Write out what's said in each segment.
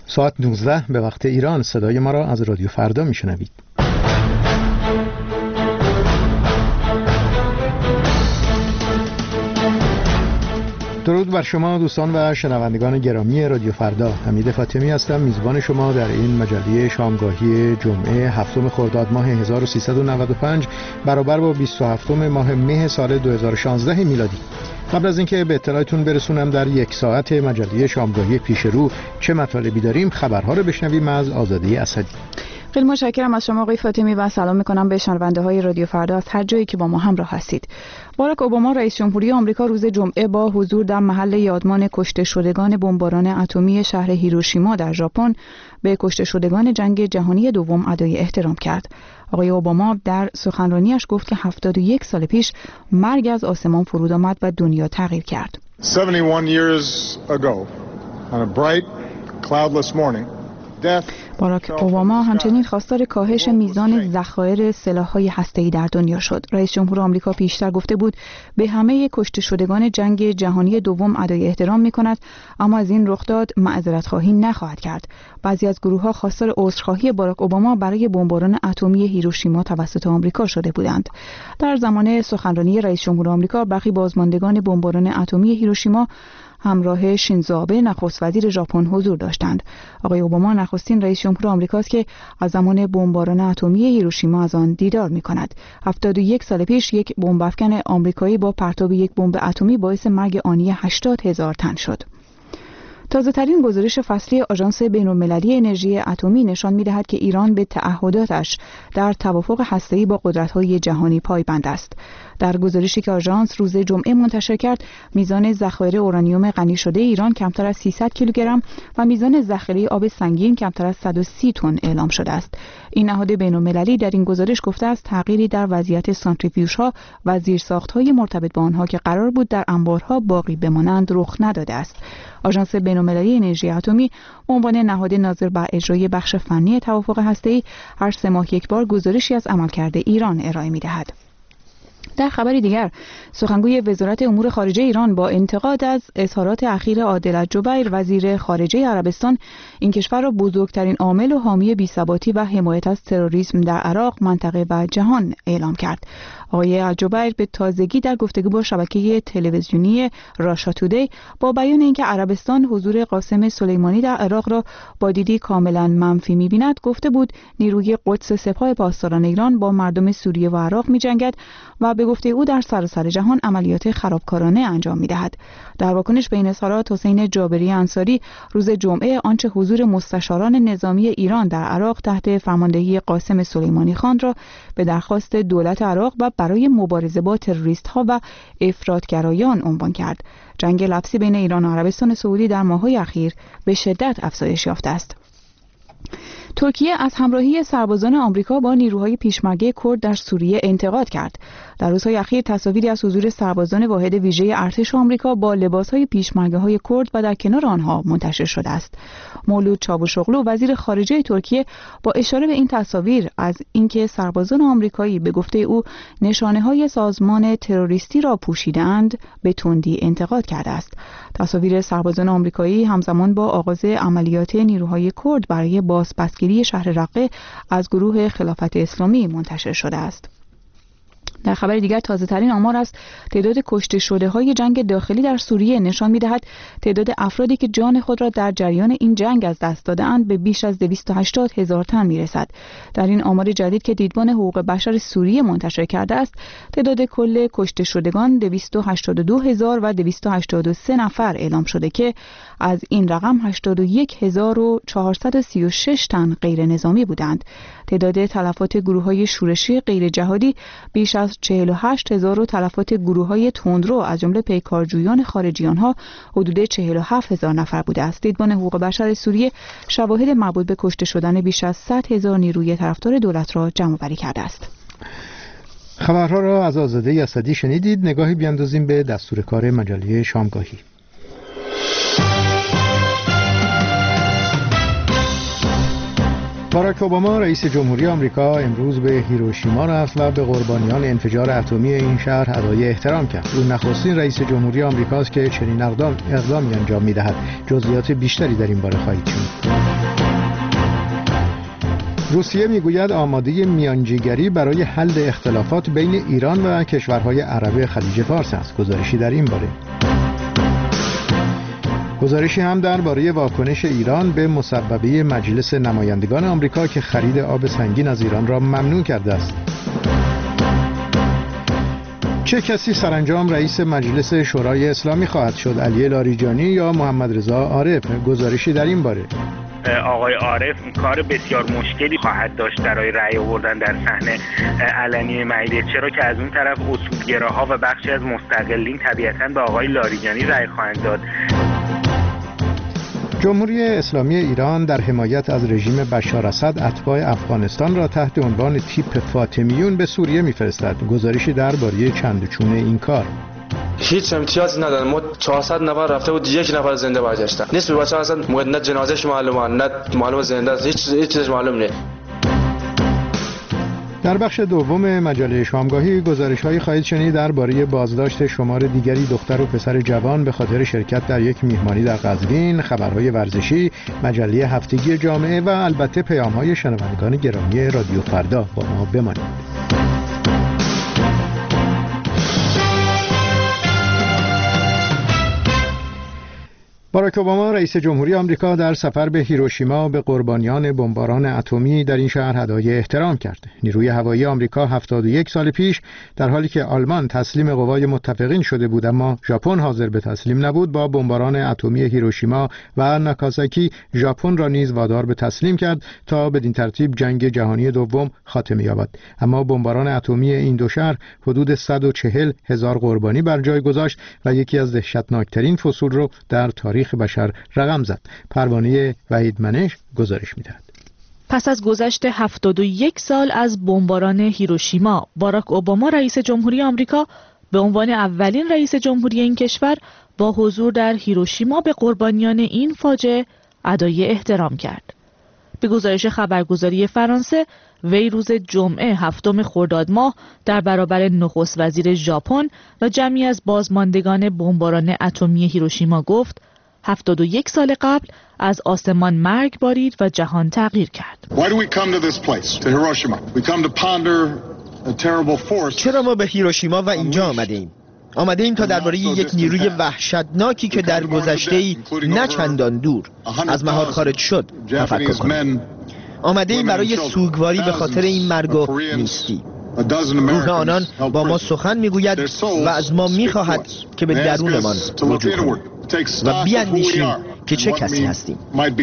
ساعت 19 به وقت ایران صدای ما را از رادیو فردا میشنوید. درود بر شما دوستان و شنوندگان گرامی رادیو فردا. حمید فاطمی هستم، میزبان شما در این مجله شامگاهی جمعه 7 خرداد ماه 1395 برابر با 27 ماه مه سال 2016 میلادی. قبل از اینکه به اطلاعتون برسونم در یک ساعت مجله شامگاهی پیش رو چه مطالبی داریم، خبرها رو بشنویم از آزاده اسدی. خیلی متشکرم از شما آقای فاطمی و سلام میکنم به شنونده های رادیو فردا از هر جایی که با ما همراه هستید. باراک اوباما رئیس جمهوری آمریکا روز جمعه با حضور در محل یادمان کشته شدگان بمباران اتمی شهر هیروشیما در ژاپن به کشته شدگان جنگ جهانی دوم ادای احترام کرد. آقای اوباما در سخنرانیش گفت که 71 سال پیش مرگ از آسمان فرود آمد و دنیا تغییر کرد. 71 years ago on a bright cloudless morning باراک اوباما همچنین خواستار کاهش میزان ذخایر سلاح‌های هسته‌ای در دنیا شد. رئیس جمهور آمریکا پیشتر گفته بود به همه کشته شدگان جنگ جهانی دوم ادای احترام می‌کند، اما از این رخداد معذرت‌خواهی نخواهد کرد. بعضی از گروه‌ها خواستار عذرخواهی باراک اوباما برای بمباران اتمی هیروشیما توسط آمریکا شده بودند. در زمان سخنرانی رئیس جمهور آمریکا برخی بازماندگان بمباران اتمی هیروشیما همراه شینزو آبه نخست وزیر ژاپن حضور داشتند. آقای اوباما نخستین رئیس جمهور آمریکاست که از زمان بمباران اتمی هیروشیما از آن دیدار می‌کند. 71 سال پیش یک بمب افکن آمریکایی با پرتاب یک بمب اتمی باعث مرگ آنی 80,000 تن شد. تازه‌ترین گزارش فصلی آژانس بین‌المللی انرژی اتمی نشان می‌دهد که ایران به تعهداتش در توافق هسته‌ای با قدرت‌های جهانی پایبند است. در گزارشی که آژانس روز جمعه منتشر کرد، میزان ذخایر اورانیوم غنی شده ایران کمتر از 300 کیلوگرم و میزان ذخیره آب سنگین کمتر از 130 تن اعلام شده است. این نهاد بین‌المللی در این گزارش گفته است تغییری در وضعیت سانتریفیوژها و زیرساخت‌های مرتبط با آنها که قرار بود در انبارها باقی بمانند رخ نداده است. آژانس بین‌المللی انرژی اتمی به عنوان نهاد ناظر بر اجرای بخش فنی توافق هسته‌ای هر 3 ماه یک بار گزارشی از عملکرد ایران ارائه می‌دهد. در خبری دیگر، سخنگوی وزارت امور خارجه ایران با انتقاد از اظهارات اخیر عادل الجبیر وزیر خارجه عربستان این کشور را بزرگترین عامل و حامی بی‌ثباتی و حمایت از تروریسم در عراق، منطقه و جهان اعلام کرد. آقای الجبیر به تازگی در گفتگو با شبکه تلویزیونی راشا تودی با بیان اینکه عربستان حضور قاسم سلیمانی در عراق را با دیدی کاملا منفی می‌بیند، گفته بود نیروی قدس سپاه پاسداران ایران با مردم سوریه و عراق می‌جنگد و به گفته او در سراسر جهان عملیات خرابکارانه انجام می‌دهد. در واکنش به این اظهارات، حسین جابری انصاری روز جمعه آنچه حضور مستشاران نظامی ایران در عراق تحت فرماندهی قاسم سلیمانی خان را به درخواست دولت عراق و برای مبارزه با تروریست‌ها و افراط‌گرایان عنوان کرد. جنگ لفظی بین ایران و عربستان سعودی در ماه‌های اخیر به شدت افزایش یافته است. ترکیه از همراهی سربازان آمریکا با نیروهای پیشمرگه کرد در سوریه انتقاد کرد. در روزهای اخیر تصاویری از حضور سربازان واحد ویژه ارتش آمریکا با لباسهای پیشمرگه‌های کرد و در کنار آنها منتشر شده است. مولود چاوشوغلو وزیر خارجه ترکیه با اشاره به این تصاویر از اینکه سربازان آمریکایی به گفته او نشانه‌های سازمان تروریستی را پوشیدند به تندی انتقاد کرده است. تصاویر سربازان آمریکایی همزمان با آغاز عملیات نیروهای کرد برای بازپسگیری شهر رقه از گروه خلافت اسلامی منتشر شده است. در خبر دیگر، تازه‌ترین آمار از تعداد کشته شده‌های جنگ داخلی در سوریه نشان می‌دهد تعداد افرادی که جان خود را در جریان این جنگ از دست داده‌اند به بیش از 280,000 تن می‌رسد. در این آمار جدید که دیدبان حقوق بشر سوریه منتشر کرده است، تعداد کل کشته شدگان 282,283 نفر اعلام شده که از این رقم 81,436 تن غیر نظامی بودند. تعداد تلفات گروه‌های شورشی غیر جهادی بیش از 48,000 و تلفات گروه‌های تندرو از جمله پیکارجویان خارجی آنها حدود 47,000 نفر بوده است. دیدبان حقوق بشر سوریه شواهد مربوط به کشته شدن بیش از 100,000 نیروی طرفدار دولت را جمع‌آوری کرده است. خبرها را از آزاده اسدی شنیدید. نگاهی بیاندازیم به دستور کار مجله شامگاهی. باراک اوباما رئیس جمهوری آمریکا امروز به هیروشیما رفت و به قربانیان انفجار اتمی این شهر ادای احترام کرد. او نخستین رئیس جمهوری آمریکاست که چنین اقدامی انجام می‌دهد. جزئیات بیشتری در این باره خواهید شنید. روسیه میگوید آماده میانجیگری برای حل اختلافات بین ایران و کشورهای عرب خلیج فارس است. گزارشی در این باره. گزارشی هم درباره واکنش ایران به مصوبه مجلس نمایندگان آمریکا که خرید آب سنگین از ایران را ممنوع کرده است. چه کسی سرانجام رئیس مجلس شورای اسلامی خواهد شد؟ علی لاریجانی یا محمد رضا عارف؟ گزارشی در این باره. آقای عارف کار بسیار مشکلی خواهد داشت برای رأی آوردن در صحنه علنی مجلس، چرا که از اون طرف اصولگراها و بخشی از مستقلین طبیعتاً به آقای لاریجانی رأی خواهند داد. جمهوری اسلامی ایران در حمایت از رژیم بشار اسد اتباع افغانستان را تحت عنوان تیپ فاطمیون به سوریه می‌فرستد. گزارشی درباره چند و چون این کار. هیچ امتیازی ندارن. ما 400 نفر رفته بود، یک نفر زنده برگشته. نصف بچه‌ها اصلا نه جنازه‌اش معلومه، نه معلومه زنده است، هیچ چیزش معلوم نیست. در بخش دوم مجله شامگاهی گزارش‌هایی خواهید شنید درباره بازداشت شمار دیگری دختر و پسر جوان به خاطر شرکت در یک میهمانی در قزوین، خبرهای ورزشی، مجله هفتگی جامعه و البته پیام‌های شنوندگان گرامی رادیو فردا. با ما بمانید. باراک اوباما رئیس جمهوری آمریکا در سفر به هیروشیما به قربانیان بمباران اتمی در این شهر هدایای احترام کرد. نیروی هوایی آمریکا 71 سال پیش در حالی که آلمان تسلیم قوای متفقین شده بود اما ژاپن حاضر به تسلیم نبود، با بمباران اتمی هیروشیما و ناکازاکی ژاپن را نیز وادار به تسلیم کرد تا بدین ترتیب جنگ جهانی دوم خاتمه یابد. اما بمباران اتمی این دو شهر حدود 140,000 قربانی بر جای گذاشت و یکی از دهشتناکترین فصول را در تاریخ بشر رقم زد. پروانه وحید منش گزارش می‌دهد. پس از گذشت 71 سال از بمباران هیروشیما، باراک اوباما رئیس جمهوری آمریکا به عنوان اولین رئیس جمهوری این کشور با حضور در هیروشیما به قربانیان این فاجعه ادای احترام کرد. به گزارش خبرگزاری فرانسه، وی روز جمعه 7 خرداد ماه در برابر نخست وزیر ژاپن و جمعی از بازماندگان بمباران اتمی هیروشیما گفت 71 سال قبل از آسمان مرگ بارید و جهان تغییر کرد. چرا ما به هیروشیما و اینجا آمده ایم تا درباره یک نیروی وحشتناکی که در گذشته‌ای نه چندان دور از محال خارج شد تفکر کنیم. آمده ایم برای سوگواری به خاطر این مرگ و نیستی. روح آنان با ما سخن میگوید و از ما میخواهد که به درونمان رجوع کنیم و بیاندیشیم که چه کسی هستیم.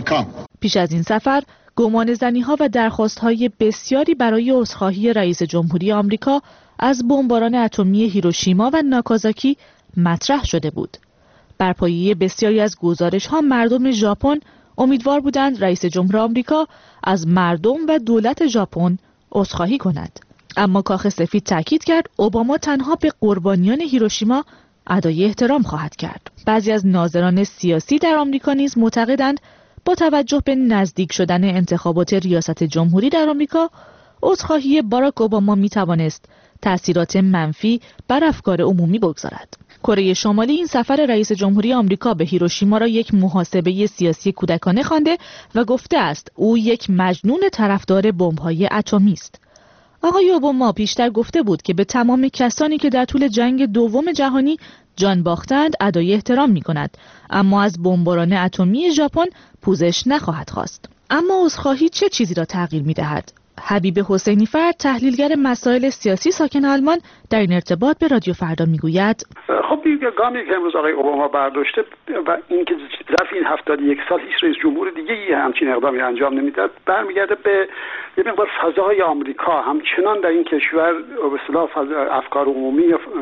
پیش از این سفر گمانه‌زنی‌ها و درخواست‌های بسیاری برای عذرخواهی رئیس جمهوری آمریکا از بمباران اتمی هیروشیما و ناکازاکی مطرح شده بود. بر پایه بسیاری از گزارش‌ها مردم ژاپن امیدوار بودند رئیس جمهور آمریکا از مردم و دولت ژاپن عذرخواهی کند. اما کاخ سفید تاکید کرد اوباما تنها به قربانیان هیروشیما ادای احترام خواهد کرد. بعضی از ناظران سیاسی در آمریکا نیز معتقدند با توجه به نزدیک شدن انتخابات ریاست جمهوری در آمریکا، عذرخواهی باراک اوباما میتوانست تأثیرات منفی بر افکار عمومی بگذارد. کره شمالی این سفر رئیس جمهوری آمریکا به هیروشیما را یک محاسبه سیاسی کودکانه خوانده و گفته است او یک مجنون طرفدار بمب‌های اتمی است. آقای اوباما پیشتر گفته بود که به تمام کسانی که در طول جنگ دوم جهانی جان باختند ادای احترام می‌کند، اما از بمباران اتمی ژاپن پوزش نخواهد خواست. اما عذرخواهی چه چیزی را تغییر می‌دهد؟ حبیب حسینی فرد، تحلیلگر مسائل سیاسی ساکن آلمان، در این ارتباط به رادیو فردا میگوید خب گامی که امروز آقای اوباما برداشته و اینکه ظرف این 71 سال هیچ رئیس جمهور دیگه‌ای همچین اقدامی انجام نمیداد، برمیگرده به یه مقدار فضای آمریکا. همچنان در این کشور به اصطلاح افکار عمومی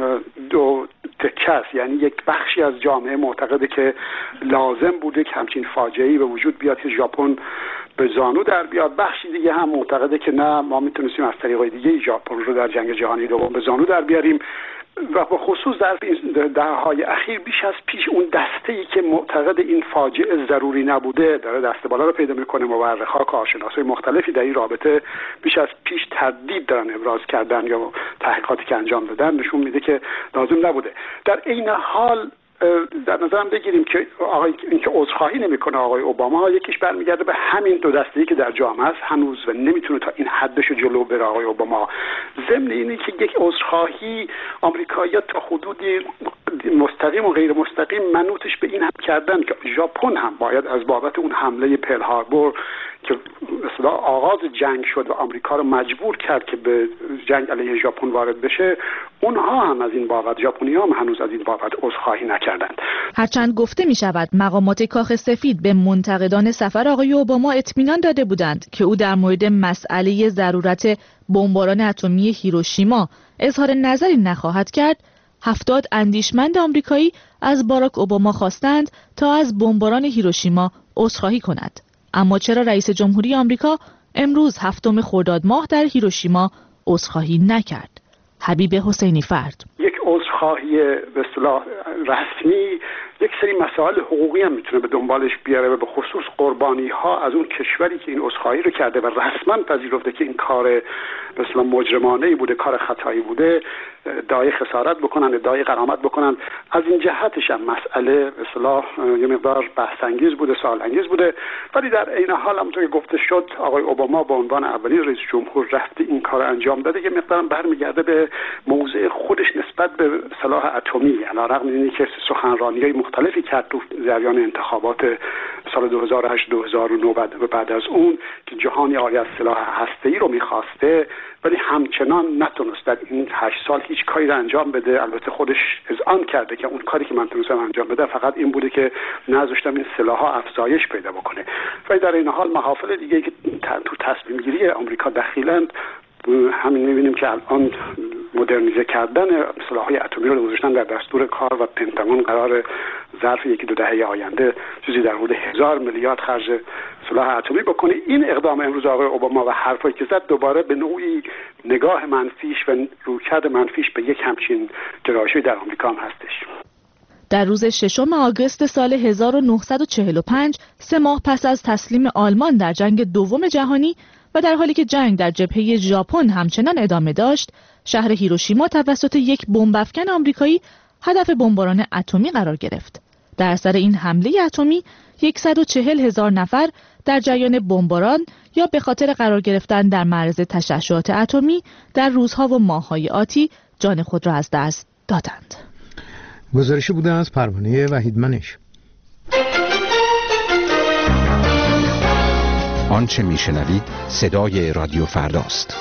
دو تکه است، یعنی یک بخشی از جامعه معتقده که لازم بوده که همچین فاجعه‌ای به وجود بیاد که ژاپن به زانو در بیاد. بخشی دیگه هم معتقده که نه، ما میتونستیم از طریقای دیگه ژاپن رو در جنگ جهانی دوم به زانو در بیاریم. و به خصوص در دهه‌های اخیر بیش از پیش اون دسته‌ای که معتقد این فاجعه ضروری نبوده داره دست بالا رو پیدا میکنه. مورخ‌ها، کارشناسای مختلفی در این رابطه بیش از پیش تردید دارن ابراز کردن یا تحقیقاتی که انجام دادن نشون میده که لازم نبوده. در عین حال در نظرم بگیریم که اینکه عذرخواهی نمیکنه آقای اوباما، یکیش برمیگرده به همین دو دسته‌ای که در جامعه است هنوز و نمیتونه تا این حدش جلو بره آقای اوباما. ضمن اینه که یک عذرخواهی آمریکایی‌ها تا حدودی مستقیم و غیر مستقیم منوطش به این هم کردن که ژاپن هم باید از بابت اون حمله پرل هاربور که مثلا آغاز جنگ شد و آمریکا رو مجبور کرد که به جنگ علیه ژاپن وارد بشه، اونها هم از این بابت، ژاپنی‌ها هم هنوز از این بابت عذرخواهی نکردند. هرچند گفته می شود مقامات کاخ سفید به منتقدان سفر آقای اوباما اطمینان داده بودند که او در مورد مسئله ضرورت بمباران اتمی هیروشیما اظهار نظری نخواهد کرد، 70 اندیشمند آمریکایی از باراک اوباما خواستند تا از بمباران هیروشیما عذرخواهی کند. اما چرا رئیس جمهوری آمریکا امروز 7 خرداد ماه در هیروشیما عذرخواهی نکرد؟ حبیب حسینی فرد: یک عذرخواهی به اصطلاح رسمی یک سری مسائل حقوقی هم میتونه به دنبالش بیاره و به خصوص قربانی ها از اون کشوری که این عذرخواهی رو کرده و رسما پذیرفته که این کار به اصطلاح مجرمانه‌ای بوده، کار خطایی بوده، ادعای خسارت بکنن، ادعای غرامت بکنن. از این جهتش هم مسئله به اصطلاح یه مقدار بحث انگیز بوده، سوال انگیز بوده، ولی در عین حال همونطور که گفته شد آقای اوباما به عنوان اولین رئیس جمهور رفته این کار انجام داده. یه مقدار برمیگرده به موضع خودش نسبت به سلاح اتمی، علیرغم اینکه سخنرانی‌های مختلفی کرد تو جریان انتخابات سال 2008 2009 و بعد از اون که جهانی عاری از سلاح هسته‌ای رو می‌خواسته، ولی همچنان نتونست در این 8 سال هیچ کاری رو انجام بده. البته خودش اذعان کرده که اون کاری که من تونستم انجام بده فقط این بوده که نذاشتم این سلاح‌ها افزایش پیدا بکنه. ولی در این حال محافل دیگه که تو تصمیم گیری آمریکا دخیلند، همین می‌بینیم که الان مدرنیزه کردن سلاح‌های اتمی رو گذاشتن در دستور کار و پنتاگون قرار ظرف 1-2 دهه آینده چیزی در حدود 1000 میلیارد خرج سلاح اتمی بکنه. این اقدام امروز آقای اوباما و حرفایی که زد دوباره به نوعی نگاه منفیش و رویکرد منفیش به یک همچین گرایشی در آمریکا هم هستش. در روز 6 آگوست سال 1945، 3 ماه پس از تسلیم آلمان در جنگ دوم جهانی و در حالی که جنگ در جبهه ژاپن همچنان ادامه داشت، شهر هیروشیما توسط یک بمب‌افکن آمریکایی هدف بمباران اتمی قرار گرفت. در اثر این حمله اتمی 140,000 نفر در جریان بمباران یا به خاطر قرار گرفتن در معرض تشعشعات اتمی در روزها و ماه‌های آتی جان خود را از دست دادند. گزارشی بوده از پروانه وحیدمنش. آنچه میشنوید صدای رادیو فرداست.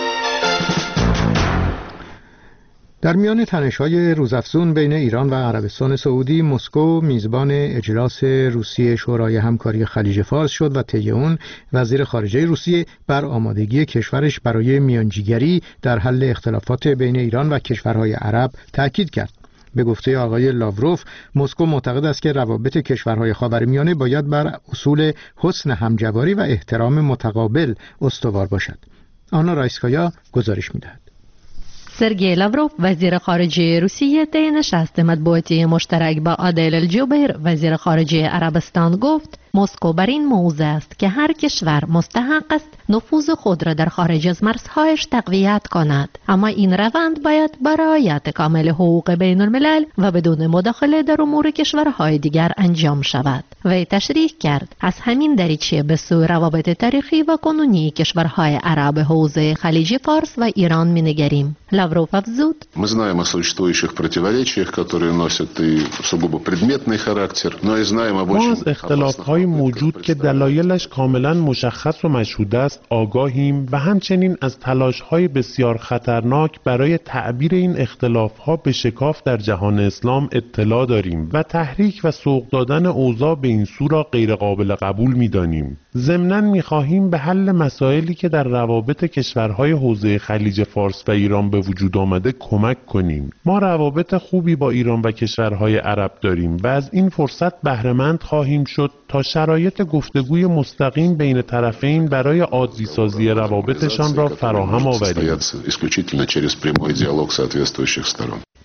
در میان تنش‌های روزافزون بین ایران و عربستان سعودی، مسکو میزبان اجلاس روسیه شورای همکاری خلیج فارس شد و طی اون وزیر خارجه روسیه بر آمادگی کشورش برای میانجیگری در حل اختلافات بین ایران و کشورهای عرب تاکید کرد. به گفته آقای لاوروف، مسکو معتقد است که روابط کشورهای خاورمیانه باید بر اصول حسن همجواری و احترام متقابل استوار باشد. آنا رایسکایا گزارش می‌دهد. سرگئی لاوروف وزیر خارجه روسیه طی نشست مطبوعاتی مشترک با عادل الجبیر وزیر خارجه عربستان گفت مسکو بر این موضع است که هر کشور مستحق است نفوذ خود را در خارج از مرزهایش تقویت کند، اما این روند باید با رعایت کامل حقوق بین الملل و بدون مداخله در امور کشورهای دیگر انجام شود. وی تشریح کرد از همین دریچه به سوی روابط تاریخی و کنونی کشورهای عرب حوزه خلیج فارس و ایران می‌نگریم. لاوروف افزود: Мы знаем о существующих противоречиях, которые носят и сугубо предметный характер, но и знаем об очень موجود که دلایلش کاملا مشخص و مشهود است آگاهیم و همچنین از تلاش‌های بسیار خطرناک برای تعبیر این اختلاف‌ها به شکاف در جهان اسلام اطلاع داریم و تحریک و سوق دادن اوضاع به این سو را غیر قابل قبول می‌دانیم. ضمناً می‌خواهیم به حل مسائلی که در روابط کشورهای حوزه خلیج فارس و ایران به وجود آمده کمک کنیم. ما روابط خوبی با ایران و کشورهای عرب داریم و از این فرصت بهره‌مند خواهیم شد تا شرایط گفتگوی مستقیم بین طرفین برای عادی‌سازی روابطشان را فراهم آوریم.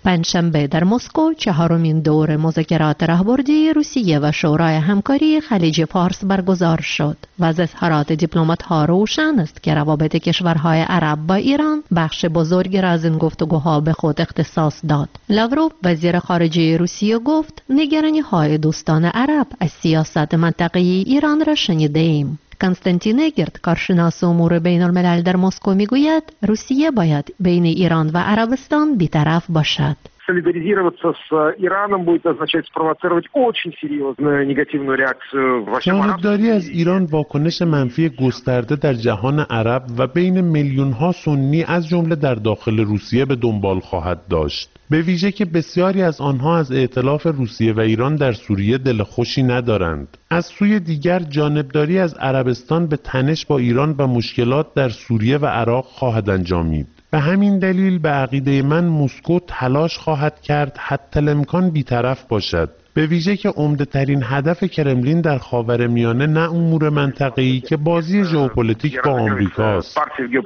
پنجشنبه در مسکو چهارمین دور مذاکرات راهبردی روسیه و شورای همکاری خلیج فارس برگزار شد و از اظهارات دیپلمات‌ها روشن است که روابط کشورهای عرب با ایران بخش بزرگی را از این گفتگوها به خود اختصاص داد. لاوروف وزیر خارجه روسیه گفت نگرانی‌های دوستان عرب از سیاست منطقه‌ای ایران را شنیده ایم. کنستانتین اگرد کارشناس امور بین الملل در مسکو میگوید روسیه باید بین ایران و عربستان بی‌طرف باشد. Солидаризироваться с Ираном будет означать спровоцировать очень серьезную негативную реакцию во всем арабском. جانبداری از ایران واکنش منفی گسترده در جهان عرب و بین میلیون‌ها سنی از جمله در داخل روسیه به دنبال خواهد داشت. به ویژه که بسیاری از آنها از ائتلاف روسیه و ایران در سوریه دل خوشی ندارند. از سوی دیگر جانبداری از عربستان به تنش با ایران و مشکلات در سوریه و عراق خواهد انجامید. به همین دلیل به عقیده من مسکو تلاش خواهد کرد حتی الامکان بی‌طرف باشد. به ویژه که عمده ترین هدف کرملین در خاورمیانه نه امور منطقه‌ای که بازی ژئوپلیتیک با آمریکاست.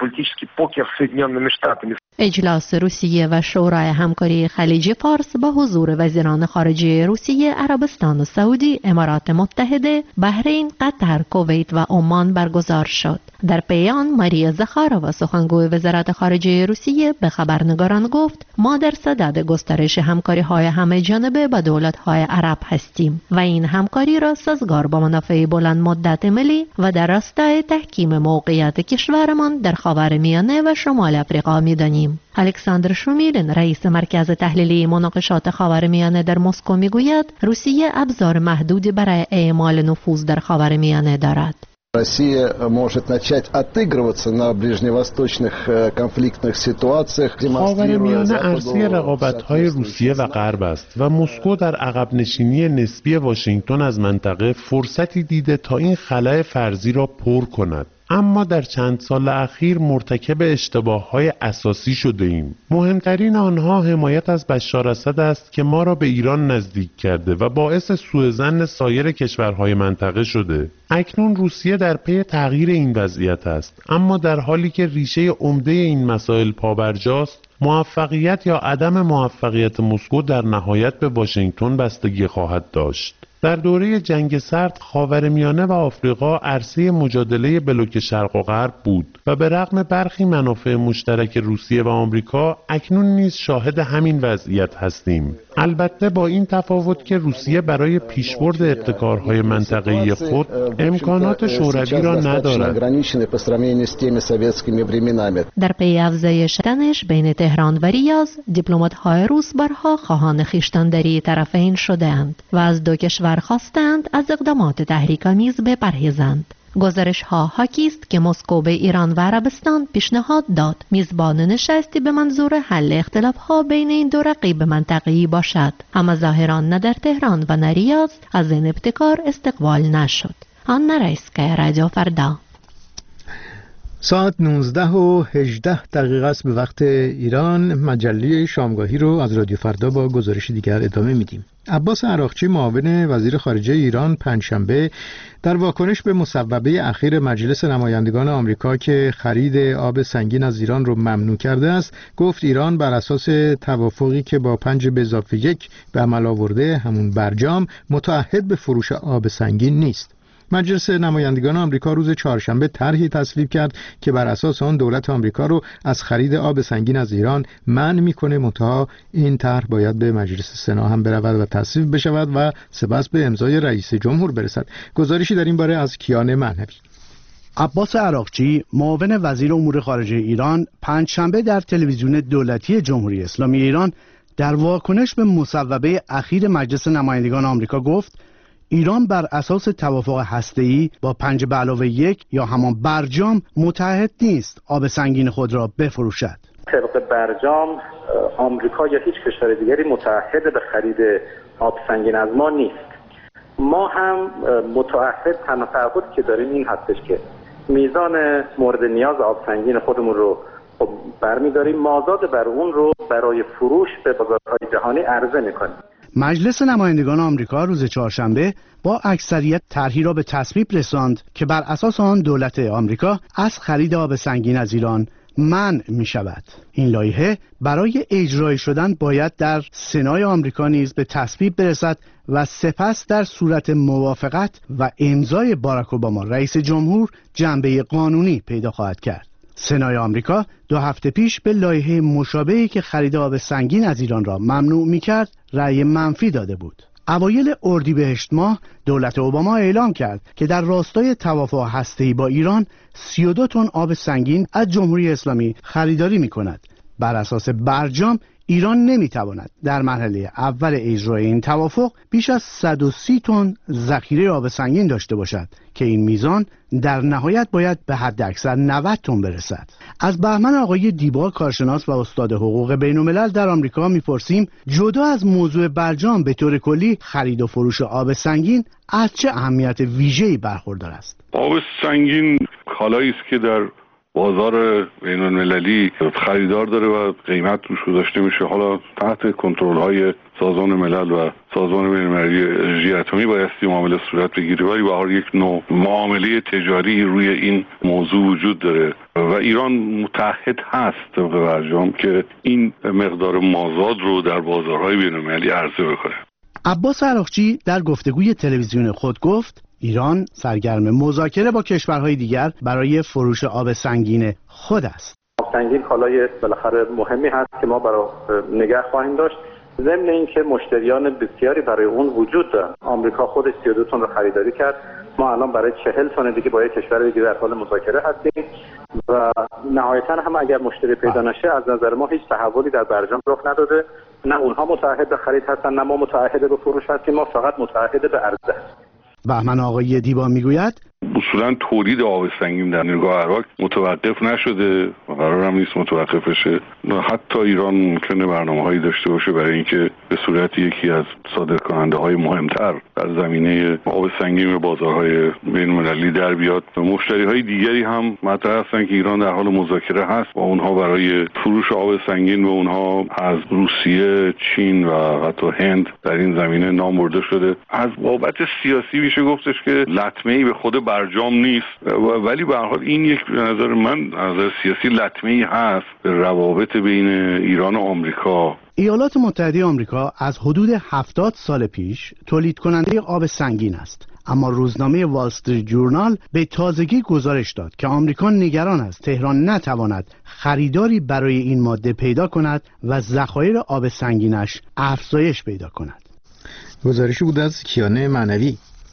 اجلاس روسیه و شورای همکاری خلیج فارس با حضور وزیران خارجه روسیه، عربستان سعودی، امارات متحده، بحرین، قطر، کویت و عمان برگزار شد. در پی آن ماریا زخارova سخنگوی وزارت خارجه روسیه به خبرنگاران گفت ما در صدد گسترش همکاری‌های همه جانبه با دولت‌های عرب هستیم و این همکاری را سازگار با منافع بلند مدت ملی و در راستای تحکیم موقعیت کشورمان در خاورمیانه و شمال آفریقا می‌دانیم. الکساندر شومیلین رئیس مرکز تحلیلی مناقشات خاورمیانه در مسکو میگوید روسیه ابزار محدودی برای اعمال نفوذ در خاورمیانه دارد. Россия может начать отыгрываться на ближневосточных конфликтных ситуациях. خاورمیانه عرصه رقابت‌های روسیه و غرب است و مسکو در عقب نشینی نسبی واشنگتن از منطقه فرصتی دیده تا این خلأ فرضی را پر کند. اما در چند سال اخیر مرتکب اشتباه‌های اساسی شده ایم. مهمترین آنها حمایت از بشار اسد است که ما را به ایران نزدیک کرده و باعث سوءظن سایر کشورهای منطقه شده. اکنون روسیه در پی تغییر این وضعیت است، اما در حالی که ریشه عمده این مسائل پابرجاست، موفقیت یا عدم موفقیت مسکو در نهایت به واشنگتن بستگی خواهد داشت. در دوره جنگ سرد خاورمیانه و آفریقا عرصه مجادله بلوک شرق و غرب بود و به رغم برخی منافع مشترک روسیه و آمریکا اکنون نیز شاهد همین وضعیت هستیم. البته با این تفاوت که روسیه برای پیشبرد ابتکارهای منطقه‌ای خود امکانات شوروی را ندارد. در پی افزایش تنش بین تهران و ریاض، دیپلمات‌های روس بارها خواهان خویشتن‌داری طرفین شده‌اند و از دو کشور خواستند از اقدامات تحریک‌آمیز بپرهیزند. گزارش‌ها حاکی است که مسکو به ایران و عربستان پیشنهاد داد میزبان نشستی به منظور حل اختلاف‌ها بین این دو رقیب منطقه‌ای باشد، اما ظاهراً نه در تهران و نه ریاض از این ابتکار استقبال نشد. آنا رایسکایا، رادیو فردا. ساعت 19:18 است به وقت ایران. مجله شامگاهی رو از رادیو فردا با گزارش دیگر ادامه میدیم. عباس عراقچی معاون وزیر خارجه ایران پنجشنبه در واکنش به مصوبه اخیر مجلس نمایندگان آمریکا که خرید آب سنگین از ایران رو ممنوع کرده است، گفت ایران بر اساس توافقی که با 5+1 به عمل آورده، همون برجام، متعهد به فروش آب سنگین نیست. مجلس نمایندگان آمریکا روز چهارشنبه طرحی تصویب کرد که بر اساس آن دولت آمریکا رو از خرید آب سنگین از ایران منع میکنه، منتها این طرح باید به مجلس سنا هم برود و تصویب بشود و سپس به امضای رئیس جمهور برسد. گزارشی در این باره از کیان معنوی. عباس عراقچی معاون وزیر امور خارجه ایران پنجشنبه در تلویزیون دولتی جمهوری اسلامی ایران در واکنش به مصوبه اخیر مجلس نمایندگان آمریکا گفت ایران بر اساس توافق هسته‌ای با 5+1 یا همان برجام متعهد نیست آب سنگین خود را بفروشد. طبق برجام آمریکا یا هیچ کشور دیگری متعهد به خرید آب سنگین از ما نیست. ما هم متعهد، تنها تعهدی که داریم این هستش که میزان مورد نیاز آب سنگین خودمون رو برمی‌داریم، مازاد بر اون رو برای فروش به بازارهای جهانی عرضه می‌کنیم. مجلس نمایندگان آمریکا روز چهارشنبه با اکثریت طرحی را به تصویب رساند که بر اساس آن دولت آمریکا از خرید آب سنگین از ایران منع می شود. این لایحه برای اجرای شدن باید در سنای آمریکا نیز به تصویب برسد و سپس در صورت موافقت و امضای باراک اوباما رئیس جمهور جنبه قانونی پیدا خواهد کرد. سنای آمریکا 2 هفته پیش به لایحه مشابهی که خرید آب سنگین از ایران را ممنوع می‌کرد رأی منفی داده بود. اوایل اردیبهشت ماه دولت اوباما اعلام کرد که در راستای توافق هسته‌ای با ایران 32 تن آب سنگین از جمهوری اسلامی خریداری می‌کند. بر اساس برجام ایران نمی‌تواند در مرحله اول اجرای این توافق بیش از 130 تن ذخیره آب سنگین داشته باشد که این میزان در نهایت باید به حداکثر 90 تن برسد. از بهمن آقای دیبا، کارشناس و استاد حقوق بین‌الملل در آمریکا می‌پرسیم جدا از موضوع برجام به طور کلی خرید و فروش آب سنگین از چه اهمیت ویژه‌ای برخوردار است؟ آب سنگین کالایی است که در بازار بین‌المللی خریدار داره و قیمت روش گذاشته میشه. حالا تحت کنترل‌های سازمان ملل و سازمان بین‌المللی انرژی اتمی بایستی معامله صورت بگیره، ولی به هر حال یک نوع معامله تجاری روی این موضوع وجود داره و ایران متعهد هست به برجام که این مقدار مازاد رو در بازارهای بین‌المللی عرضه بکنه. عباس عراقچی در گفتگوی تلویزیون خود گفت ایران سرگرم مذاکره با کشورهای دیگر برای فروش آب سنگین خود است. آب سنگین کالای بالاخره مهمی هست که ما برای نگه خواهیم داشت. ضمن اینکه مشتریان بسیاری برای اون وجود دارن. آمریکا خودش 32 تن رو خریداری کرد. ما الان برای 40 تن دیگه با یک کشور دیگه در حال مذاکره هستیم و نهایتا هم اگر مشتری پیدا نشه از نظر ما هیچ تحولی در برجام رخ نداده. نه اونها متعهد به خرید هستن نه ما متعهد به فروش هستیم. ما فقط متعهد به عرضه هستیم. بهمن آقای دیبا میگوید اصولا تولید آب سنگین در نگاه عراق متوقف نشده و قرار هم نیست متوقف بشه. حتی ایران ممکنه برنامه‌هایی داشته باشه برای اینکه به صورت یکی از صادرکننده‌های مهمتر در زمینه آب سنگین به بازارهای بین‌المللی در بیاد. مشتری‌های دیگری هم مطرح هستن که ایران در حال مذاکره هست با اونها برای فروش آب سنگین و اونها از روسیه، چین و حتی هند در این زمینه نام برده شده. از بابت سیاسی میشه گفتش که لطمه‌ای به خود برجام نیست، ولی به هر حال این یک به نظر من از نظر سیاسی لطمه‌ای هست به روابط بین ایران و آمریکا. ایالات متحده آمریکا از حدود 70 سال پیش تولید کننده آب سنگین است، اما روزنامه وال استریت جورنال به تازگی گزارش داد که آمریکا نگران است تهران نتواند خریداری برای این ماده پیدا کند و ذخایر آب سنگینش افزایش پیدا کند. گزارشی بود از کیانه معنوی.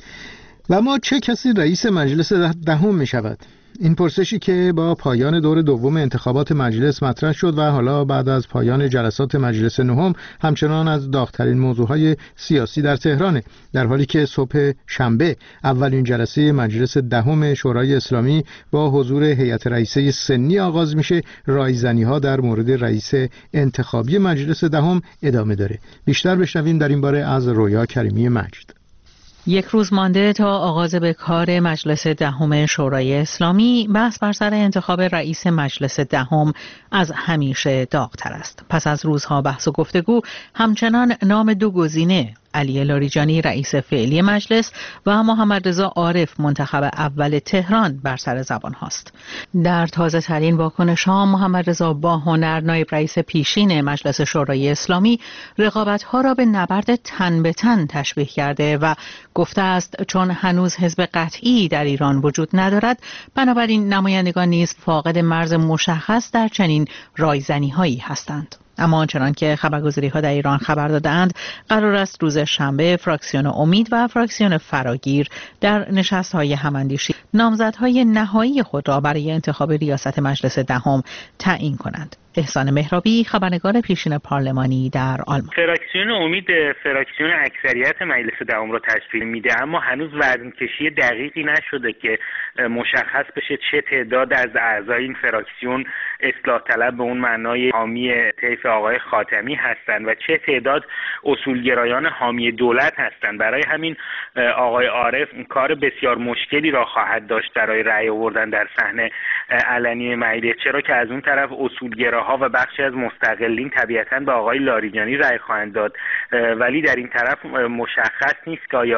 و ما چه کسی رئیس مجلس دهم می شود؟ این پرسشی که با پایان دور دوم انتخابات مجلس مطرح شد و حالا بعد از پایان جلسات مجلس نهم همچنان از داغ‌ترین موضوعهای سیاسی در تهرانه، در حالی که صبح شنبه اولین جلسه مجلس دهم شورای اسلامی با حضور هیئت رئیسه سنی آغاز میشه. رایزنی‌ها در مورد رئیس انتخابی مجلس دهم ادامه داره. بیشتر بشنویم در این باره از رویا کریمی مجد. یک روز مانده تا آغاز به کار مجلس دهم شورای اسلامی، بحث بر سر انتخاب رئیس مجلس دهم از همیشه داغ‌تر است. پس از روزها بحث و گفتگو، همچنان نام 2 گزینه، علی لاریجانی رئیس فعلی مجلس و محمد رضا عارف منتخب اول تهران بر سر زبان هاست. در تازه ترین واکنش ها، محمد رضا باهنر نایب رئیس پیشین مجلس شورای اسلامی رقابت ها را به نبرد تن به تن تشبیه کرده و گفته است چون هنوز حزب قطعی در ایران وجود ندارد، بنابراین نمایندگان نیز فاقد مرز مشخص در چنین رایزنی هایی هستند. اما آنچنان که خبرگزاری‌ها در ایران خبر دادند، قرار است روز شنبه فراکسیون امید و فراکسیون فراگیر در نشست‌های هماندیشی نامزدهای نهایی خود را برای انتخاب ریاست مجلس دهم تعیین کنند. احسان مهرابی، خبرنگار پیشین پارلمانی در آلمان. فراکسیون امید فراکسیون اکثریت مجلس دهم را تشکیل میده، اما هنوز وزن‌کشی دقیقی نشده که مشخص بشه چه تعداد از اعضای این فراکسیون اصلاح طلب به اون معنای حامی طیف آقای خاتمی هستند و چه تعداد اصولگرایان حامی دولت هستند. برای همین آقای عارف کار بسیار مشکلی را خواهد داشت برای رأی آوردن در صحنه علنی مجلس، چرا که از اون طرف اصولگراها و بخشی از مستقلین طبیعتاً به آقای لاریجانی رأی خواهند داد، ولی در این طرف مشخص نیست که آیا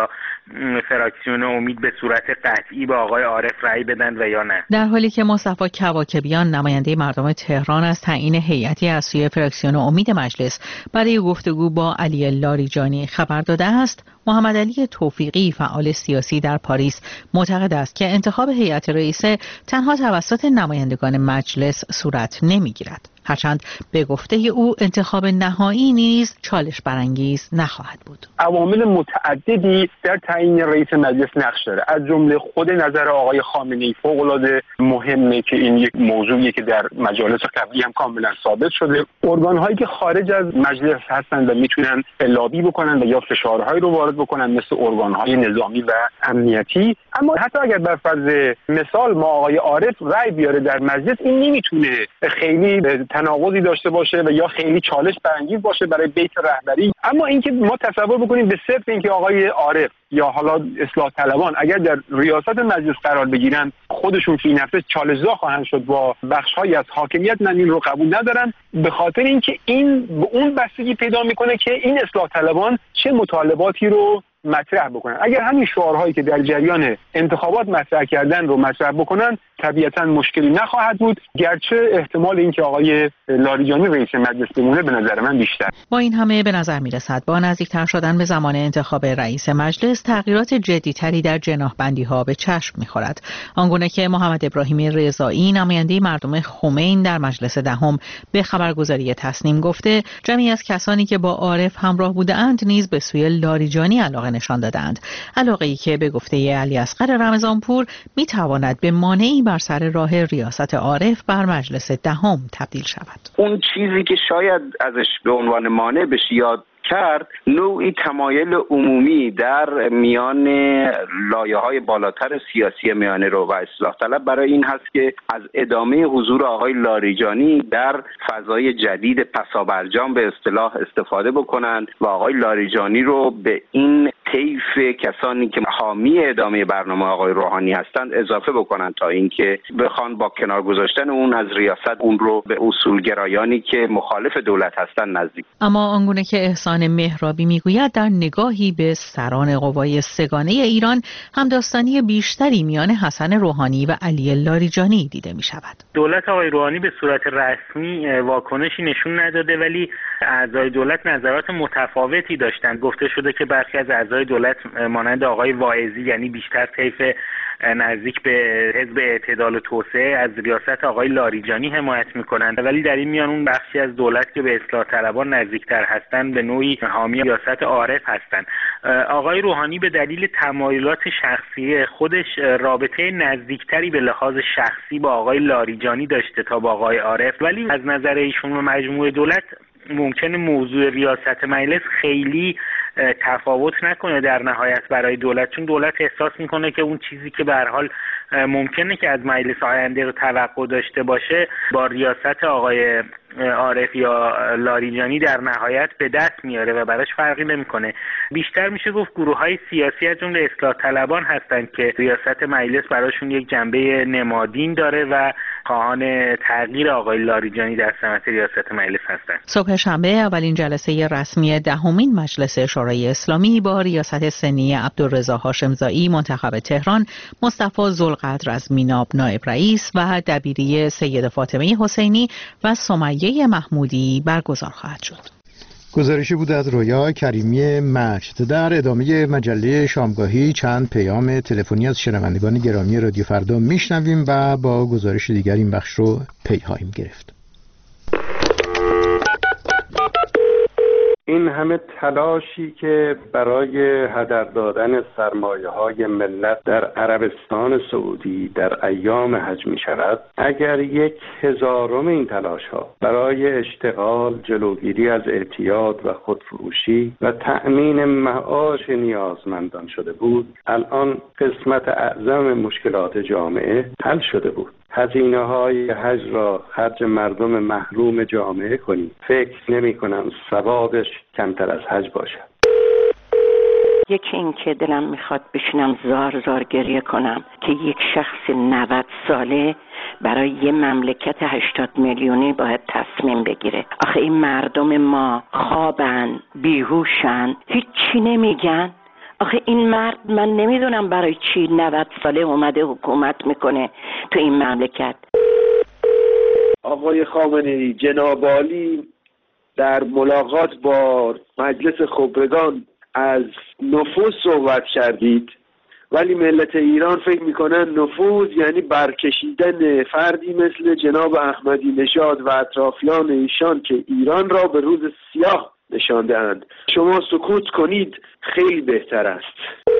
فراکسیون امید به صورت قطعی به آقای عارف رأی بدن و یا نه. در حالی که مصطفی کواکبیان نماینده مردم تهران از تعیین هیئتی از سوی فراکسیون امید مجلس برای گفتگو با علی لاریجانی خبر داده است، محمد علی توفیقی فعال سیاسی در پاریس معتقد است که انتخاب هیئت رئیسه تنها توسط نمایندگان مجلس صورت نمی‌گیرد. هرچند به گفته او انتخاب نهایی نیز چالش برانگیز نخواهد بود. عوامل متعددی در تعیین رئیس مجلس نقش داره، از جمله خود نظر آقای خامنه‌ای فوق‌العاده مهمه که این یک موضوعیه که در مجالس قبلی هم کاملا ثابت شده. ارگان‌هایی که خارج از مجلس هستند و میتونن لابی بکنن و یا فشارهایی رو وارد بکنن مثل ارگان‌های نظامی و امنیتی. اما حتی اگر بر فرض مثال ما آقای عارف رأی بیاره در مجلس، این نمیتونه خیلی تناقضی داشته باشه و یا خیلی چالش برانگیز باشه برای بیت رهبری. اما اینکه ما تصور بکنیم به صرف اینکه آقای عارف یا حالا اصلاح طلبان اگر در ریاست مجلس قرار بگیرن خودشون فی نفسه چالش‌زا خواهند شد با بخش‌هایی از حاکمیت، من این رو قبول ندارم، به خاطر اینکه این به اون بستگی پیدا میکنه که این اصلاح طلبان چه مطالباتی رو مطرح بکنن. اگر همین شعارهایی که در جریان انتخابات مطرح کردن رو مطرح بکنن طبیعتاً مشکلی نخواهد بود، گرچه احتمال اینکه آقای لاریجانی رئیس مجلس بمونه به نظر من بیشتر. با این همه به نظر میرسد با نزدیکتر شدن به زمان انتخاب رئیس مجلس تغییرات جدی‌تری در جناح‌بندی‌ها به چشم می‌خورد. آنگونه که محمد ابراهیم رضایی نماینده مردم خمین در مجلس دهم به خبرگزاری تصنیم گفته جمعی از کسانی که با عارف همراه بودند نیز به سوی لاریجانی علاقه نشان دادند، علاقه‌ای که به گفته علی اصغر رمضانپور می‌تواند به مانعی بر سر راه ریاست عارف بر مجلس دهم تبدیل شود. اون چیزی که شاید ازش به عنوان مانع بشه یاد کرد، نوعی تمایل عمومی در میان لایه‌های بالاتر سیاسی میانه رو و اصلاح طلب برای این هست که از ادامه حضور آقای لاریجانی در فضای جدید پسابرجام به اصطلاح استفاده بکنند و آقای لاریجانی رو به این طیف کسانی که حامی ادامه برنامه آقای روحانی هستند اضافه بکنند تا اینکه بخوان با کنار گذاشتن اون از ریاست اون رو به اصولگرایانی که مخالف دولت هستند نزدیک. اما آنگونه که احسان مهرابی میگوید در نگاهی به سران قوای سگانه ایران همداستانی بیشتری میان حسن روحانی و علی لاریجانی دیده می شود. دولت آقای روحانی به صورت رسمی واکنشی نشون نداده، ولی اعضای دولت نظرات متفاوتی داشتند. گفته شده که برخی از اعضای دولت مانند آقای واعظی، یعنی بیشتر طیف نزدیک به حزب اعتدال و توسعه، از ریاست آقای لاریجانی حمایت میکنند، ولی در این میان اون بخشی از دولت که به اصلاح طلبان نزدیکتر هستند به نوعی حامی ریاست عارف هستند. آقای روحانی به دلیل تمایلات شخصی خودش رابطه نزدیکتری به لحاظ شخصی با آقای لاریجانی داشته تا با آقای عارف، ولی از نظر ایشون و مجموعه دولت ممکنه موضوع ریاست مجلس خیلی تفاوت نکنه در نهایت برای دولت، چون دولت احساس میکنه که اون چیزی که به هر حال ممکنه که از مجلس آینده رو توقع داشته باشه با ریاست آقای عارف یا لاریجانی در نهایت به دست میاره و براش فرقی نمیکنه. بیشتر میشه گفت گروه‌های سیاسی از جمله اصلاح طلبان هستند که ریاست مجلس براشون یک جنبه نمادین داره و خواهان تغییر آقای لاریجانی در سمت ریاست مجلس هستند. صبح شنبه اولین جلسه رسمی دهمین مجلس شورای اسلامی با ریاست سنی عبدالرضا هاشمزایی منتخب تهران، مصطفی ذوالقدر از میناب نایب رئیس و دبیری سید فاطمه حسینی و سمیه محمودی برگزار خواهد شد. گزارشی بود از رویا کریمی مجد. در ادامه مجله شامگاهی چند پیام تلفنی از شنوندگان گرامی رادیو فردا میشنویم و با گزارش دیگر این بخش رو پی خواهیم گرفت. این همه تلاشی که برای هدر دادن سرمایه‌های ملت در عربستان سعودی در ایام حج می شود، اگر 1/1000 این تلاش‌ها برای اشتغال، جلوگیری از اعتیاد و خودفروشی و تأمین معاش نیازمندان شده بود، الان قسمت اعظم مشکلات جامعه حل شده بود. هزینه‌های حج را خرج مردم محروم جامعه کنیم. فکر نمی‌کنم ثوابش کمتر از حج باشد. یکی این که دلم میخواد بشینم زار زار گریه کنم که یک شخص 90 ساله برای یه مملکت 80 میلیونی باید تصمیم بگیره. آخه این مردم ما خوابن، بیهوشن، هیچی نمیگن، آخه این مرد من نمیدونم برای چی 90 ساله اومده حکومت میکنه تو این مملکت. آقای خامنه‌ای، جناب عالی در ملاقات با مجلس خبرگان از نفوذ صحبت کردید، ولی ملت ایران فکر میکنن نفوذ یعنی برکشیدن فردی مثل جناب احمدی نژاد و اطرافیان ایشان که ایران را به روز سیاه نشانده‌اند. شما سکوت کنید خیلی بهتر است.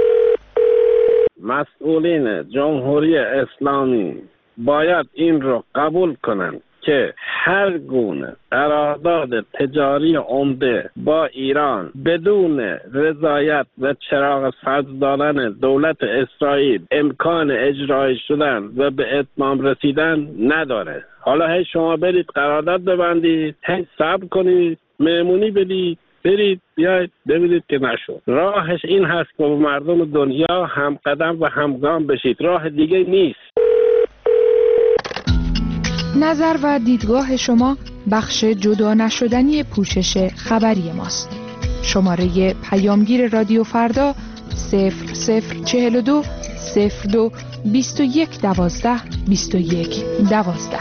مسئولین جمهوری اسلامی باید این را قبول کنند که هر گونه قرارداد تجاری عمده با ایران بدون رضایت و چراغ سبز دادن دولت اسرائیل امکان اجرای شدن و به اتمام رسیدن نداره. حالا هی شما برید قرارداد ببندید، هی صبر کنید، مهمونی بدید، برید بیاید ببینید که نشد. راهش این هست که با مردم دنیا هم قدم و همگام بشید، راه دیگه نیست. نظر و دیدگاه شما بخش جدا نشدنی پوشش خبری ماست. شماره پیامگیر رادیو فردا 0042 02 21 12 21 12.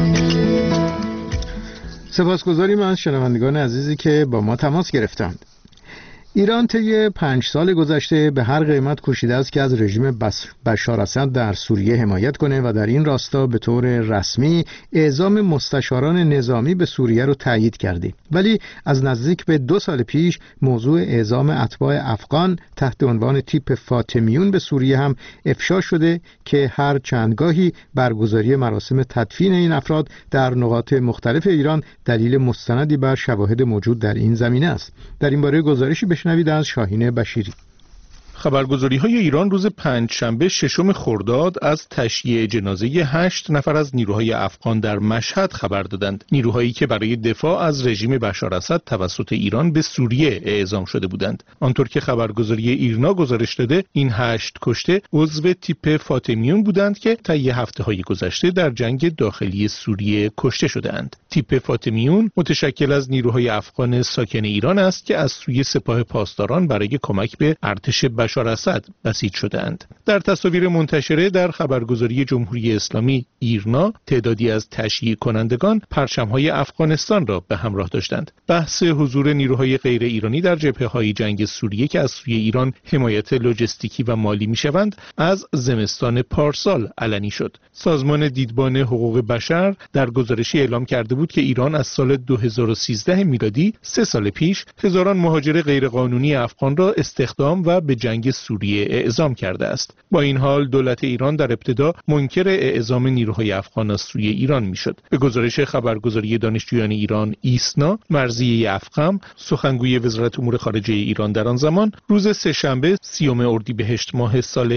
سپاسگزاریم از شنوندگان عزیزی که با ما تماس گرفتند. ایران طی 5 سال گذشته به هر قیمت کوشیده است که از رژیم بشار اسد در سوریه حمایت کنه و در این راستا به طور رسمی اعزام مستشاران نظامی به سوریه رو تایید کرده. ولی از نزدیک به 2 سال پیش موضوع اعزام اتباع افغان تحت عنوان تیپ فاطمیون به سوریه هم افشا شده که هر چندگاهی برگزاری مراسم تدفین این افراد در نقاط مختلف ایران دلیل مستندی بر شواهد موجود در این زمینه است. در این باره گزارشی بشنوید از شاهین بشیری. خبرگزاری‌های ایران روز پنجشنبه 6 خرداد از تشییع جنازه 8 نفر از نیروهای افغان در مشهد خبر دادند. نیروهایی که برای دفاع از رژیم بشار اسد توسط ایران به سوریه اعزام شده بودند. آنطور که خبرگزاری ایرنا گزارش داده، این 8 کشته عضو تیپ فاطمیون بودند که طی هفته‌های گذشته در جنگ داخلی سوریه کشته شده‌اند. تیپ فاطمیون متشکل از نیروهای افغان ساکن ایران است که از سوی سپاه پاسداران برای کمک به ارتش بشار اسد بسیج شده‌اند. در تصاویر منتشره در خبرگزاری جمهوری اسلامی ایرنا، تعدادی از تشییع کنندگان پرچم‌های افغانستان را به همراه داشتند. بحث حضور نیروهای غیر ایرانی در جبهه‌های جنگ سوریه که از سوی ایران حمایت لوجستیکی و مالی می‌شوند، از زمستان پارسال علنی شد. سازمان دیدبان حقوق بشر در گزارشی اعلام کرده بود که ایران از سال 2013 میلادی 3 سال پیش هزاران مهاجر غیرقانونی افغان را استخدام و به جنگ سوریه اعزام کرده است. با این حال دولت ایران در ابتدا منکر اعزام نیروهای افغان از سوی ایران میشد. به گزارش خبرگزاری دانشجویان ایران ایسنا، مرضیه افخم، سخنگوی وزارت امور خارجه ایران در آن زمان، روز سه‌شنبه 30 اردیبهشت ماه سال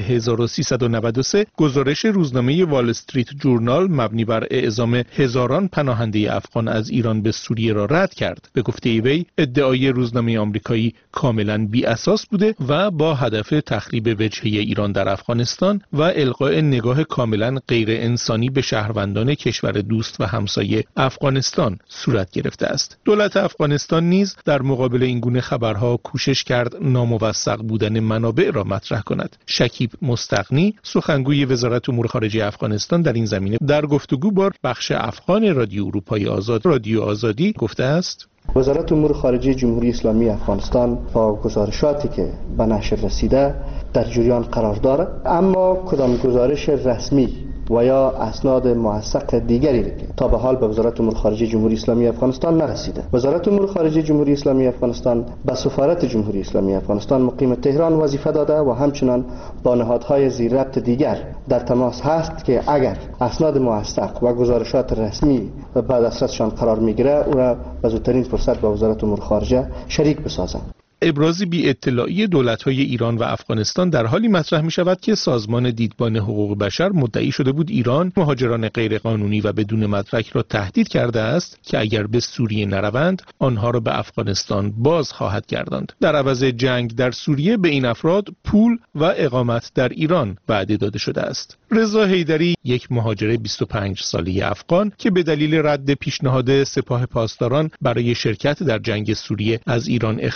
1393 گزارش روزنامه وال استریت جورنال مبنی بر اعزام هزاران پناهنده افغان از ایران به سوریه را رد کرد. به گفته وی، ادعای روزنامه آمریکایی کاملا بی اساس بوده و با هدف تخریب وجهه ایران در افغانستان و القاء نگاه کاملا غیر انسانی به شهروندان کشور دوست و همسایه افغانستان صورت گرفته است. دولت افغانستان نیز در مقابل این گونه خبرها کوشش کرد ناموثق بودن منابع را مطرح کند. شکیب مستغنی، سخنگوی وزارت امور خارجه افغانستان، در این زمینه در گفتگو با بخش افغان رادیو اروپای آزاد رادیو آزادی گفته است: وزارت امور خارجه جمهوری اسلامی افغانستان با گزارشاتی که به نشر رسیده در جریان قرار دارد، اما کدام گزارش رسمی و یا اسناد موثق دیگری که تا به حال به وزارت امور خارجه جمهوری اسلامی افغانستان نرسیده. وزارت امور خارجه جمهوری اسلامی افغانستان به سفارت جمهوری اسلامی افغانستان مقیم تهران وظیفه داده و همچنان با نهادهای زیر ربط دیگر در تماس هست که اگر اسناد موثق و گزارشات رسمی بعد دسترسشان قرار میگیره او را به زودترین فرصت با وزارت امور خارجه شریک بسازند. ابراز بی اطلاعی دولت‌های ایران و افغانستان در حالی مطرح می شود که سازمان دیدبان حقوق بشر مدعی شده بود ایران مهاجران غیرقانونی و بدون مدرک را تهدید کرده است که اگر به سوریه نروند آنها را به افغانستان باز خواهد گرداند. در عوض جنگ در سوریه به این افراد پول و اقامت در ایران وعده داده شده است. رضا حیدری، یک مهاجر 25 ساله افغان که به دلیل رد پیشنهاد سپاه پاسداران برای شرکت در جنگ سوریه از ایران اخراج شده،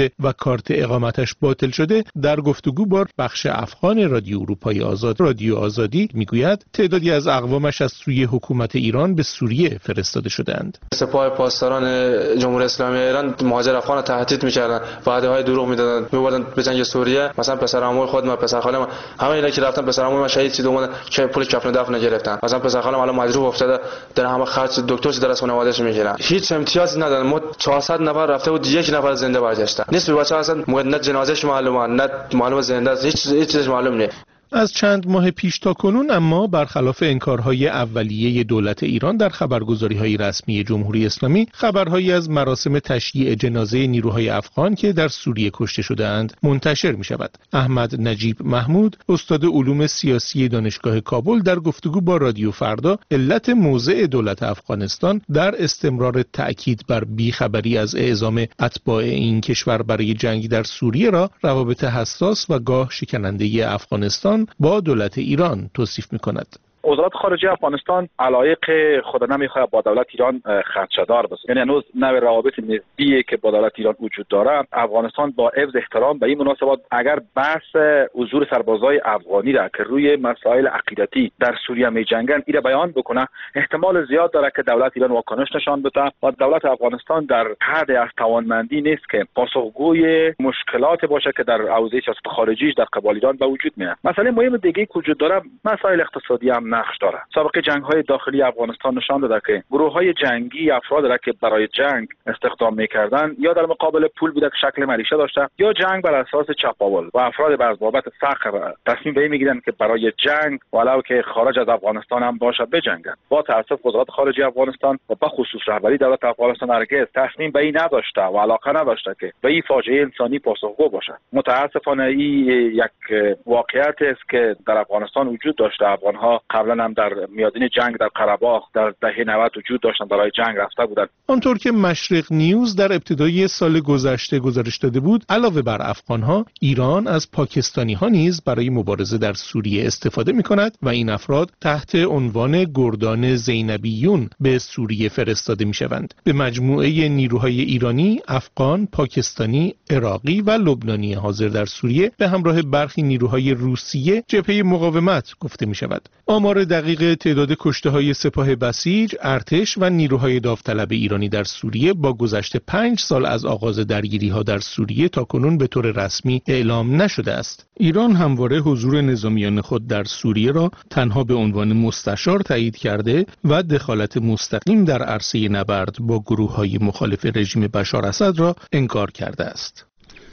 شده و کارت اقامتش باطل شده، در گفتگو با بخش افغان رادیو اروپای آزاد رادیو آزادی میگوید تعدادی از اقوامش از سوی حکومت ایران به سوریه فرستاده شدند. سپاه پاسداران جمهوری اسلامی ایران مهاجر افغان تهدید می‌کردن، وعده‌های دروغ می‌دادن، می‌بردن به جنگ سوریه. مثلا پسرعموی خود من، پسر خالم، همه اینا که رفتن پسرعموی من شهید شد، اومدن که پول کفن دفن نگرفتن. مثلا پسر خالم الان مجروح افتاده، در همه خرج دکتر در از خانواده‌اش می‌گیرن. هیچ امتیازی ندارن. ما 400 نفر رفته بود، یک نفر زنده برگشته. نصف بچه‌ها اصلا نه جنازه‌اش معلومه، نه معلومه زنده است، هیچ چیزش معلوم نیست. از چند ماه پیش تا کنون اما برخلاف انکارهای اولیه دولت ایران در خبرگزاری‌های رسمی جمهوری اسلامی، خبرهایی از مراسم تشییع جنازه نیروهای افغان که در سوریه کشته شده‌اند منتشر می‌شود. احمد نجیب محمود، استاد علوم سیاسی دانشگاه کابل، در گفتگو با رادیو فردا علت موضع دولت افغانستان در استمرار تأکید بر بیخبری از اعزام اتباع این کشور برای جنگ در سوریه را روابط حساس و گاه شکننده افغانستان با دولت ایران توصیف می‌کند. وزارت خارجه افغانستان علایق خود نمیخواد با دولت ایران خدشه‌دار بشه، یعنی هنوز نوع روابط نسبی که با دولت ایران وجود داره. افغانستان با عوض احترام به این مناسبات اگر بحث حضور سربازای افغانی را که روی مسائل عقیدتی در سوریه می‌جنگن ایره بیان بکنه، احتمال زیاد داره که دولت ایران واکنش نشان بده و دولت افغانستان در حد از توانمندی نیست که پاسخگوی مشکلات باشه که در حوزه سیاست خارجیش در قبال ایران به وجود میاد. مسئله مهم دیگه که وجود داره مسائل اقتصادی هم نقش داره. سابقه جنگ‌های داخلی افغانستان نشان داده که گروه‌های جنگی افراد را که برای جنگ استخدام می‌کردند یا در مقابل پول بوده که شکل معیشت داشته یا جنگ بر اساس چپاول و افراد از بابت فقر تصمیم به این می‌گیرند که برای جنگ ولو که خارج از افغانستان هم باشه بجنگند. با تأسف وزارت خارجه افغانستان و به خصوص رهبری دولت افغانستان هرگز تصمیم به این نداشته و علاقه نداشته که به این فاجعه انسانی پاسخگو باشه. متأسفانه این یک واقعیت است که در افغانستان وجود داشته. افغان‌ها قبلا هم در میادین جنگ در قره‌باغ در دهه 90 وجود داشتن، برای جنگ رفته بودند. آنطور که مشرق نیوز در ابتدای سال گذشته گزارش داده بود، علاوه بر افغان‌ها، ایران از پاکستانی‌ها نیز برای مبارزه در سوریه استفاده می‌کند و این افراد تحت عنوان گردان زینبیون به سوریه فرستاده می‌شوند. به مجموعه نیروهای ایرانی، افغان، پاکستانی، عراقی و لبنانی حاضر در سوریه به همراه برخی نیروهای روسیه جبهه مقاومت گفته می‌شود. آمار دقیق تعداد کشته‌های سپاه بسیج، ارتش و نیروهای داوطلب ایرانی در سوریه با گذشت 5 سال از آغاز درگیری‌ها در سوریه تاکنون به طور رسمی اعلام نشده است. ایران همواره حضور نظامیان خود در سوریه را تنها به عنوان مستشار تایید کرده و دخالت مستقیم در عرصه نبرد با گروه‌های مخالف رژیم بشار اسد را انکار کرده است.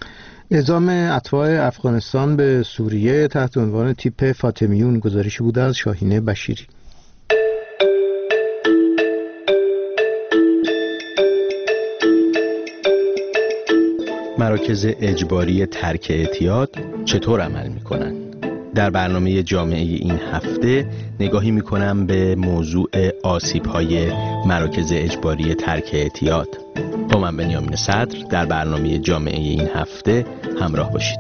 اعزام اتباع افغانستان به سوریه تحت عنوان تیپ فاطمیون گزارشی بوده از شاهینه بشیری. مراکز اجباری ترک اعتیاد چطور عمل می‌کنند؟ در برنامه جامعه این هفته نگاهی می‌کنم به موضوع آسیب‌های مراکز اجباری ترک اعتیاد. با من بنیامین صدر در برنامه جامعه این هفته همراه باشید.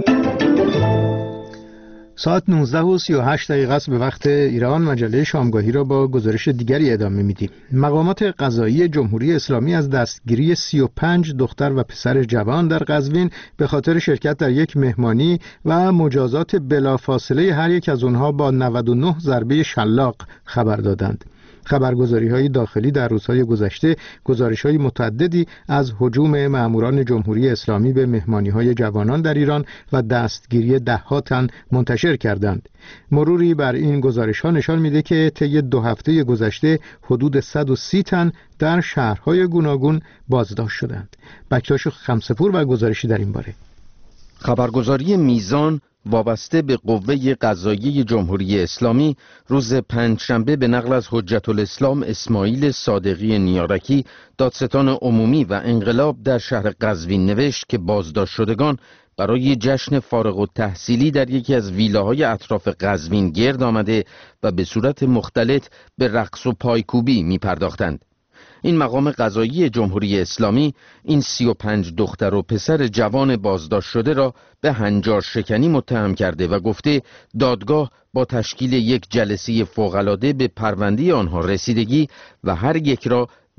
ساعت 19:38 است به وقت ایران. مجله شامگاهی را با گزارش دیگری ادامه میدیم. مقامات قضایی جمهوری اسلامی از دستگیری 35 دختر و پسر جوان در قزوین به خاطر شرکت در یک مهمانی و مجازات بلافاصله هر یک از آنها با 99 ضربه شلاق خبر دادند. خبرگزاری‌های داخلی در روزهای گذشته گزارش‌های متعددی از هجوم مأموران جمهوری اسلامی به مهمانی‌های جوانان در ایران و دستگیری ده‌ها تن منتشر کردند. مروری بر این گزارش‌ها نشان می‌ده که طی 2 هفته گذشته حدود 130 تن در شهرهای گوناگون بازداشت شدند. بکتاش خمسه‌پور و گزارشی در این باره. خبرگزاری میزان وابسته به قوه قضاییه جمهوری اسلامی روز پنجشنبه به نقل از حجت الاسلام اسماعیل صادقی نیارکی دادستان عمومی و انقلاب در شهر قزوین نوشت که بازداشت شدگان برای جشن فارغ التحصیلی در یکی از ویلاهای اطراف قزوین گرد آمده و به صورت مختلط به رقص و پایکوبی می پرداختند. این مقام قضایی جمهوری اسلامی این 35 دختر و پسر جوان بازداشت شده را به هنجار شکنی متهم کرده و گفته دادگاه با تشکیل یک جلسه فوق‌العاده به پرونده آنها رسیدگی و هر یک را به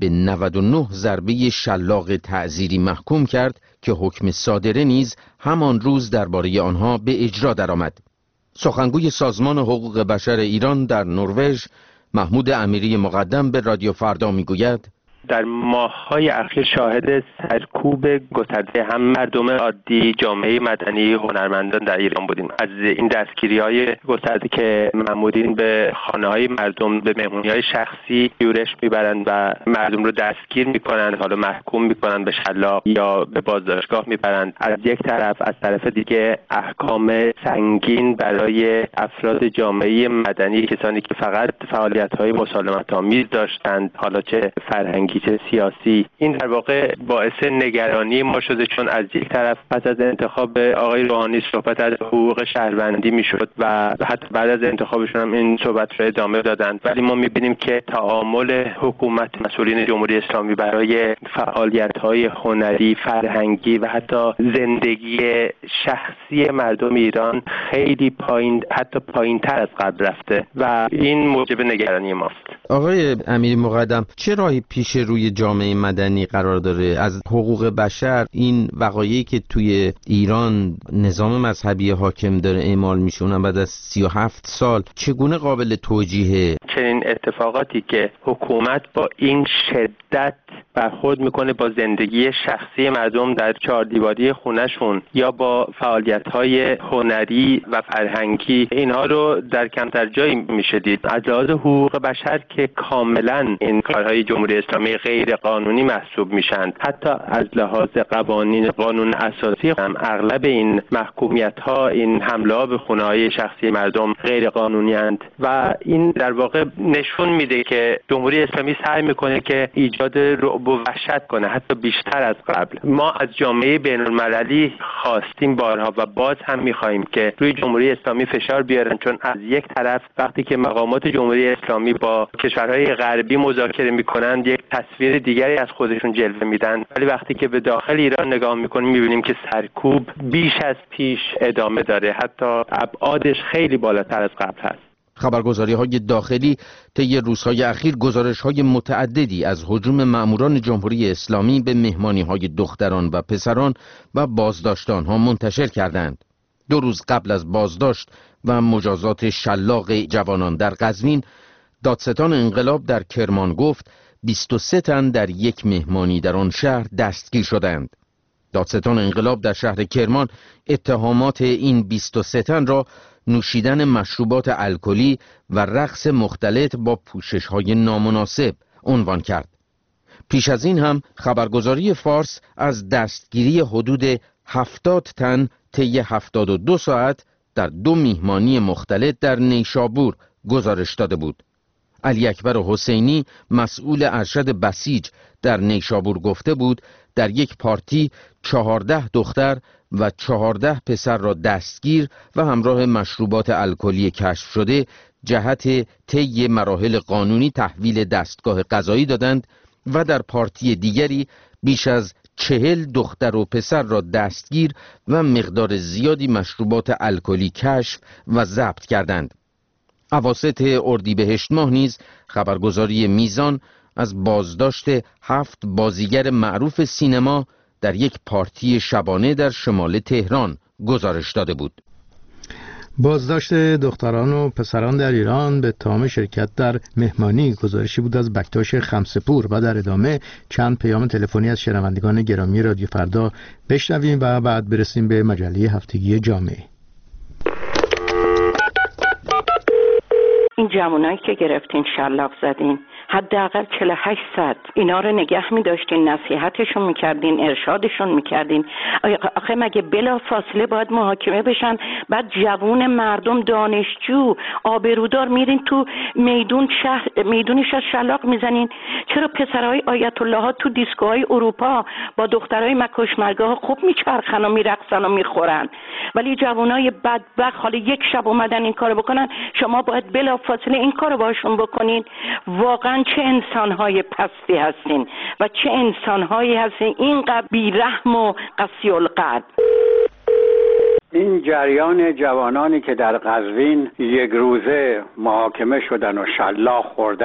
به 99 ضربه شلاق تعزیری محکوم کرد که حکم صادره نیز همان روز درباره آنها به اجرا درآمد. سخنگوی سازمان حقوق بشر ایران در نروژ، محمود امیری مقدم، به رادیو فردا میگوید در ماه‌های اخیر شاهد سرکوب گسترده هم مردم عادی، جامعه مدنی، هنرمندان در ایران بودیم. از این دستگیری‌های گسترده که مأمورین به خانه‌های مردم، به مهمونی‌های شخصی یورش میبرند و مردم رو دستگیر میکنند، حالا محکوم میکنند به شلاق یا به بازداشتگاه میبرند. از یک طرف، از طرف دیگه احکام سنگین برای افراد جامعه مدنی، کسانی که فقط فعالیت‌های مسالمت‌آمیز داشتند، حالا چه فرهنگی چه سیاسی. این در واقع باعث نگرانی ما شده، چون از یک طرف پس از انتخاب آقای روحانی صحبت از حقوق شهروندی میشد و حتی بعد از انتخابشون هم این صحبت رو ادامه دادند، ولی ما میبینیم که تعامل حکومت، مسئولین جمهوری اسلامی برای فعالیت‌های هنری، فرهنگی و حتی زندگی شخصی مردم ایران خیلی پایین، حتی پایین‌تر از قبل رفته و این موجب نگرانی ماست. آقای امیری مقدم، چه راهی پیش روی جامعه مدنی قرار داره؟ از حقوق بشر این وقایعی که توی ایران نظام مذهبی حاکم داره اعمال میشه، اونم بعد از 37 سال، چگونه قابل توجیهه؟ چنین اتفاقاتی که حکومت با این شدت برخورد میکنه با زندگی شخصی مردم در چهار دیواری خونهشون یا با فعالیت‌های هنری و فرهنگی، اینها رو در کمتر جایی میشه دید. از لحاظ حقوق بشر که کاملا این کارهای جمهوری اسلامی غیر قانونی محسوب میشن، حتی از لحاظ قانون اساسی هم اغلب این محکومیت‌ها، این حمله‌ها به خونه‌های شخصی مردم غیر قانونی اند و این در واقع نشون میده که جمهوری اسلامی سعی میکنه که ایجاد رعب و وحشت کنه، حتی بیشتر از قبل. ما از جامعه بین‌المللی خواستیم بارها و باز هم میخواهیم که روی جمهوری اسلامی فشار بیارن، چون از یک طرف وقتی که مقامات جمهوری اسلامی با کشورهای غربی مذاکره میکنند یک تصویر دیگری از خودشون جلوه میدن، ولی وقتی که به داخل ایران نگاه میکنیم میبینیم که سرکوب بیش از پیش ادامه داره، حتی ابعادش خیلی بالاتر از قبل هست. خبرگزاری‌های داخلی طی روزهای اخیر گزارش‌های متعددی از هجوم مأموران جمهوری اسلامی به مهمانی‌های دختران و پسران و بازداشت آنها منتشر کردند. 2 روز قبل از بازداشت و مجازات شلاق جوانان در قزوین، دادستان انقلاب در کرمان گفت 23 تن در یک مهمانی در آن شهر دستگیر شدند. دادستان انقلاب در شهر کرمان اتهامات این 23 تن را نوشیدن مشروبات الکلی و رقص مختلط با پوشش‌های نامناسب عنوان کرد. پیش از این هم خبرگزاری فارس از دستگیری حدود 70 تن طی 72 ساعت در 2 مهمانی مختلط در نیشابور گزارش داده بود. علی اکبر حسینی، مسئول ارشد بسیج در نیشابور، گفته بود در یک پارتی 14 دختر و 14 پسر را دستگیر و همراه مشروبات الکلی کشف شده جهت طی مراحل قانونی تحویل دستگاه قضایی دادند و در پارتی دیگری بیش از 40 دختر و پسر را دستگیر و مقدار زیادی مشروبات الکلی کشف و ضبط کردند. اواسط اردیبهشت ماه نیز خبرگزاری میزان از بازداشت 7 بازیگر معروف سینما در یک پارتی شبانه در شمال تهران گزارش داده بود. بازداشت دختران و پسران در ایران به اتهام شرکت در مهمانی گزارشی بود از بکتاش خمسه‌پور و در ادامه چند پیام تلفنی از شنوندگان گرامی رادیو فردا بشنویم و بعد برسیم به مجله هفتگی جامعه. این جوانایی که گرفتین شلاق زدین حداقل 48 ساعت اینا رو نگه می‌داشتین، نصیحتشون می‌کردین، ارشادشون می‌کردین. آخه مگه بلا فاصله باید محاکمه بشن؟ بعد جوون مردم، دانشجو، آبرودار میرین تو میدون شهر، میدونش از شلاق میزنین. چرا پسرای آیت الله ها تو دیسکوهای اروپا با دخترای مکشمرگاه خوب میچرخن و میرقصن و میخورن، ولی جوانای بدبخت حالا یک شب اومدن این کارو بکنن، شما باید بلا فاصله این کارو باشون بکنین؟ واقعا چه انسانهای پستی هستین و چه انسانهایی هستین اینقدر بیرحم و قسی القلب. این جریان جوانانی که در قزوین یک روزه محاکمه شدن و شلاق خوردن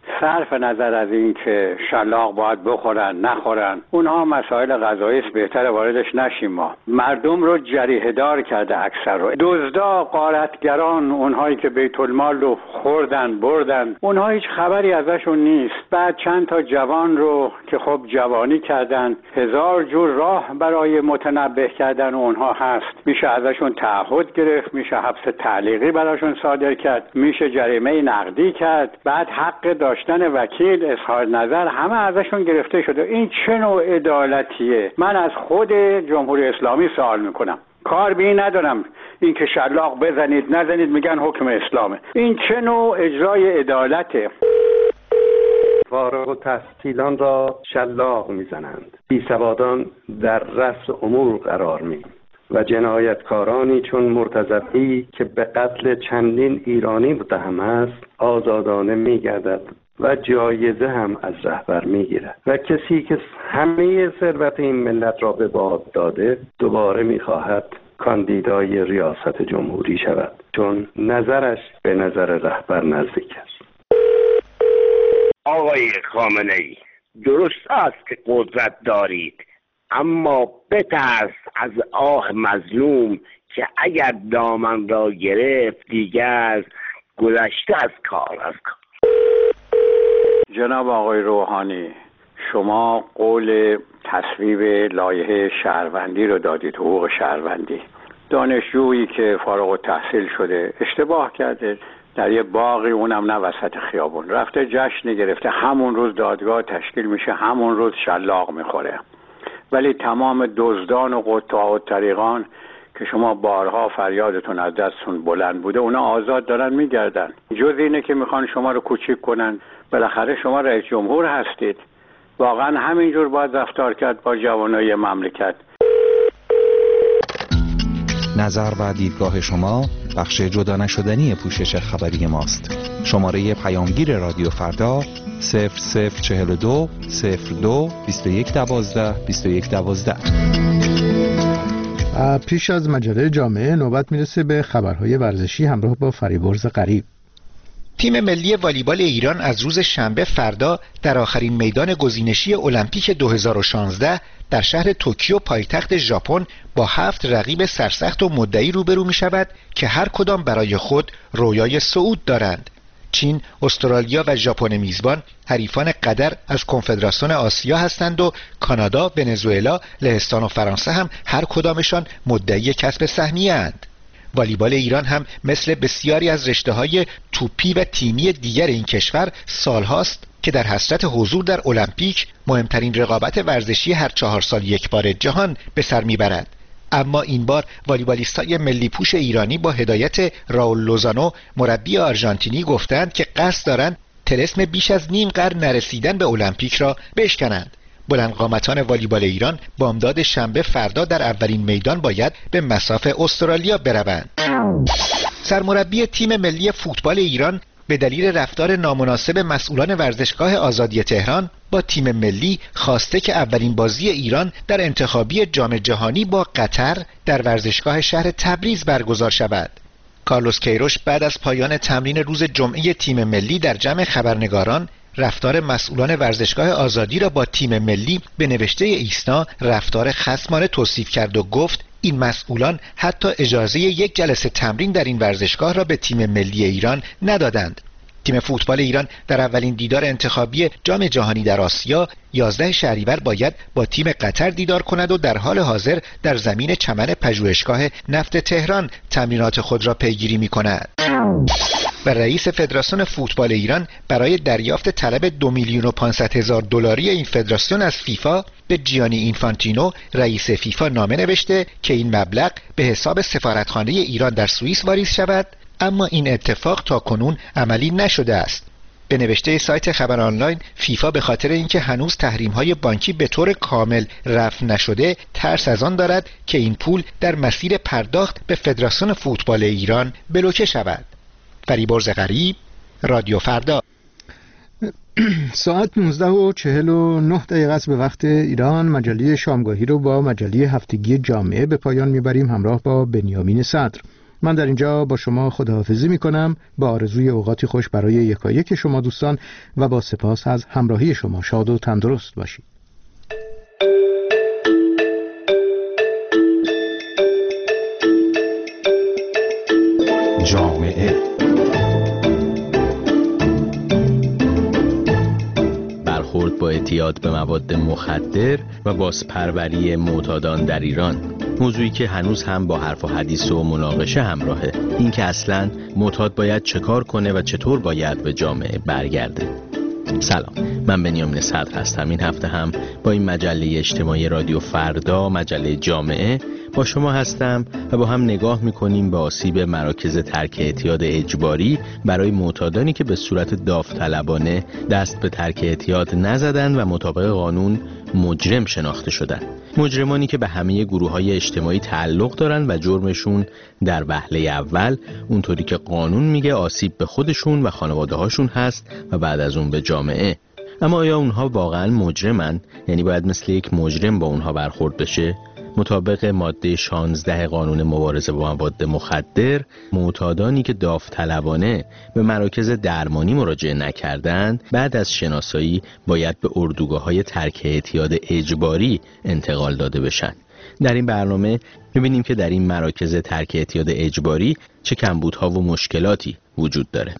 صرف نظر از این که شلاق باید بخورن نخورن، اونها مسائل غذایی است، بهتره واردش نشیم. ما مردم رو جریحه دار کرده، اکثر رو دزدا، غارتگران، اونهایی که بیت المال رو خوردن بردن، اونها هیچ خبری ازشون نیست. بعد چند تا جوان رو که خب جوانی کردن، هزار جور راه برای متنبه کردن اونها هست. میشه ازشون تعهد گرفت، میشه حبس تعلیقی براشون صادر کرد، میشه جریمه نقدی کرد، بعد حق داشتن وکیل، اظهار نظر، همه ازشون گرفته شده. این چه نوع عدالتیه؟ من از خود جمهوری اسلامی سوال میکنم. کار به این ندارم این که شلاق بزنید نزنید، میگن حکم اسلامه. این چه نوع اجرای عدالته؟ فارغ التحصیلان را شلاق میزنند، بیسوادان در رأس امور قرار می‌گیرند و جنایتکارانی چون مرتضوی که به قتل چندین ایرانی متهم است آزادانه میگردد و جایزه هم از رهبر میگیرد و کسی که همه ثروت این ملت را به باد داده دوباره میخواهد کاندیدای ریاست جمهوری شود، چون نظرش به نظر رهبر نزدیک است. آقای خامنه‌ای، درست است که قدرت دارید، اما بترس از آه مظلوم که اگر دامن را گرفت دیگر گذشته از کار. جناب آقای روحانی، شما قول تصویب لایحه شهروندی رو دادید، حقوق شهروندی. دانشجویی که فارغ التحصیل شده اشتباه کرده، در یه باغی، اونم نه وسط خیابون، رفته جشن گرفته، همون روز دادگاه تشکیل میشه، همون روز شلاق میخوره. ولی تمام دزدان و قطاع و طریقان که شما بارها فریادتون از دستتون بلند بوده، اونا آزاد دارن میگردن. جز اینه که میخوان شما رو کوچیک کنن. بالاخره شما رئیس جمهور هستید. واقعا همینجور باید رفتار کرد با جوانای مملکت. نظر و دیدگاه شما بخش جدا نشدنی پوشش خبری ماست. شماره پیامگیر رادیو فردا 0042 02 21 12 21 12. پیش از مجله جامعه نوبت میرسه به خبرهای ورزشی همراه با فریبرز غریب. تیم ملی والیبال ایران از روز شنبه فردا در آخرین میدان گزینشی المپیک 2016 در شهر توکیو پایتخت ژاپن با 7 رقیب سرسخت و مدعی روبرو می شود که هر کدام برای خود رویای صعود دارند. چین، استرالیا و ژاپن میزبان حریفان قدر از کنفدراسیون آسیا هستند و کانادا، ونزوئلا، لهستان و فرانسه هم هر کدامشان مدعی کسب سهمیه اند. والیبال ایران هم مثل بسیاری از رشته‌های توپی و تیمی دیگر این کشور سالهاست که در حسرت حضور در المپیک، مهمترین رقابت ورزشی هر 4 سال یک بار جهان، به سر میبرد. اما این بار والیبالیستای ملی پوش ایرانی با هدایت راول لوزانو مربی آرژانتینی گفتند که قصد دارند طلسم بیش از نیم قرن نرسیدن به المپیک را بشکنند. بلندقامتان والیبال ایران بامداد شنبه فردا در اولین میدان باید به مصاف استرالیا بروند. سرمربی تیم ملی فوتبال ایران به دلیل رفتار نامناسب مسئولان ورزشگاه آزادی تهران با تیم ملی خواسته که اولین بازی ایران در انتخابی جام جهانی با قطر در ورزشگاه شهر تبریز برگزار شود. کارلوس کیروش بعد از پایان تمرین روز جمعه تیم ملی در جمع خبرنگاران رفتار مسئولان ورزشگاه آزادی را با تیم ملی به نوشته ایسنا رفتار خصمانه توصیف کرد و گفت این مسئولان حتی اجازه یک جلسه تمرین در این ورزشگاه را به تیم ملی ایران ندادند. تیم فوتبال ایران در اولین دیدار انتخابی جام جهانی در آسیا 11 شهریور باید با تیم قطر دیدار کند و در حال حاضر در زمین چمن پژوهشگاه نفت تهران تمرینات خود را پیگیری می‌کند. و رئیس فدراسیون فوتبال ایران برای دریافت طلب 2,500,000 دلاری این فدراسیون از فیفا به جیانی اینفانتینو رئیس فیفا نامه نوشته که این مبلغ به حساب سفارتخانه ایران در سوئیس واریز شود، اما این اتفاق تا کنون عملی نشده است. به نوشته سایت خبر آنلاین، فیفا به خاطر اینکه هنوز تحریم‌های بانکی به طور کامل رفع نشده ترس از آن دارد که این پول در مسیر پرداخت به فدراسیون فوتبال ایران بلوکه شود. فریبرز غریب، رادیو فردا. ساعت 19:49 است به وقت ایران. مجله شامگاهی رو با مجله هفتگی جامعه به پایان میبریم همراه با بنیامین صدر. من در اینجا با شما خداحافظی میکنم، با آرزوی اوقاتی خوش برای یکایک شما دوستان و با سپاس از همراهی شما. شاد و تندرست باشید. جامعه برخورد با اعتیاد به مواد مخدر و بازپروری معتادان در ایران، موضوعی که هنوز هم با حرف و حدیث و مناقشه همراهه. این که اصلاً معتاد باید چه کار کنه و چطور باید به جامعه برگرده. سلام، من بنیامین صدر هستم. این هفته هم با این مجله اجتماعی رادیو فردا، مجله جامعه، با شما هستم و با هم نگاه میکنیم به آسیب مراکز ترک اعتیاد اجباری برای معتادانی که به صورت داوطلبانه دست به ترک اعتیاد نزدن و مطابق قانون مجرم شناخته شدن. مجرمانی که به همه گروه‌های اجتماعی تعلق دارن و جرمشون در وهله اول اونطوری که قانون میگه آسیب به خودشون و خانواده‌هاشون هست و بعد از اون به جامعه. اما آیا اونها واقعاً مجرمن؟ یعنی باید مثل یک مجرم با اونها برخورد بشه؟ مطابق ماده 16 قانون مبارزه با مواد مخدر، معتادانی که داوطلبانه به مراکز درمانی مراجعه نکردند بعد از شناسایی باید به اردوگاه‌های ترک اعتیاد اجباری انتقال داده بشن. در این برنامه می‌بینیم که در این مراکز ترک اعتیاد اجباری چه کمبودها و مشکلاتی وجود داره.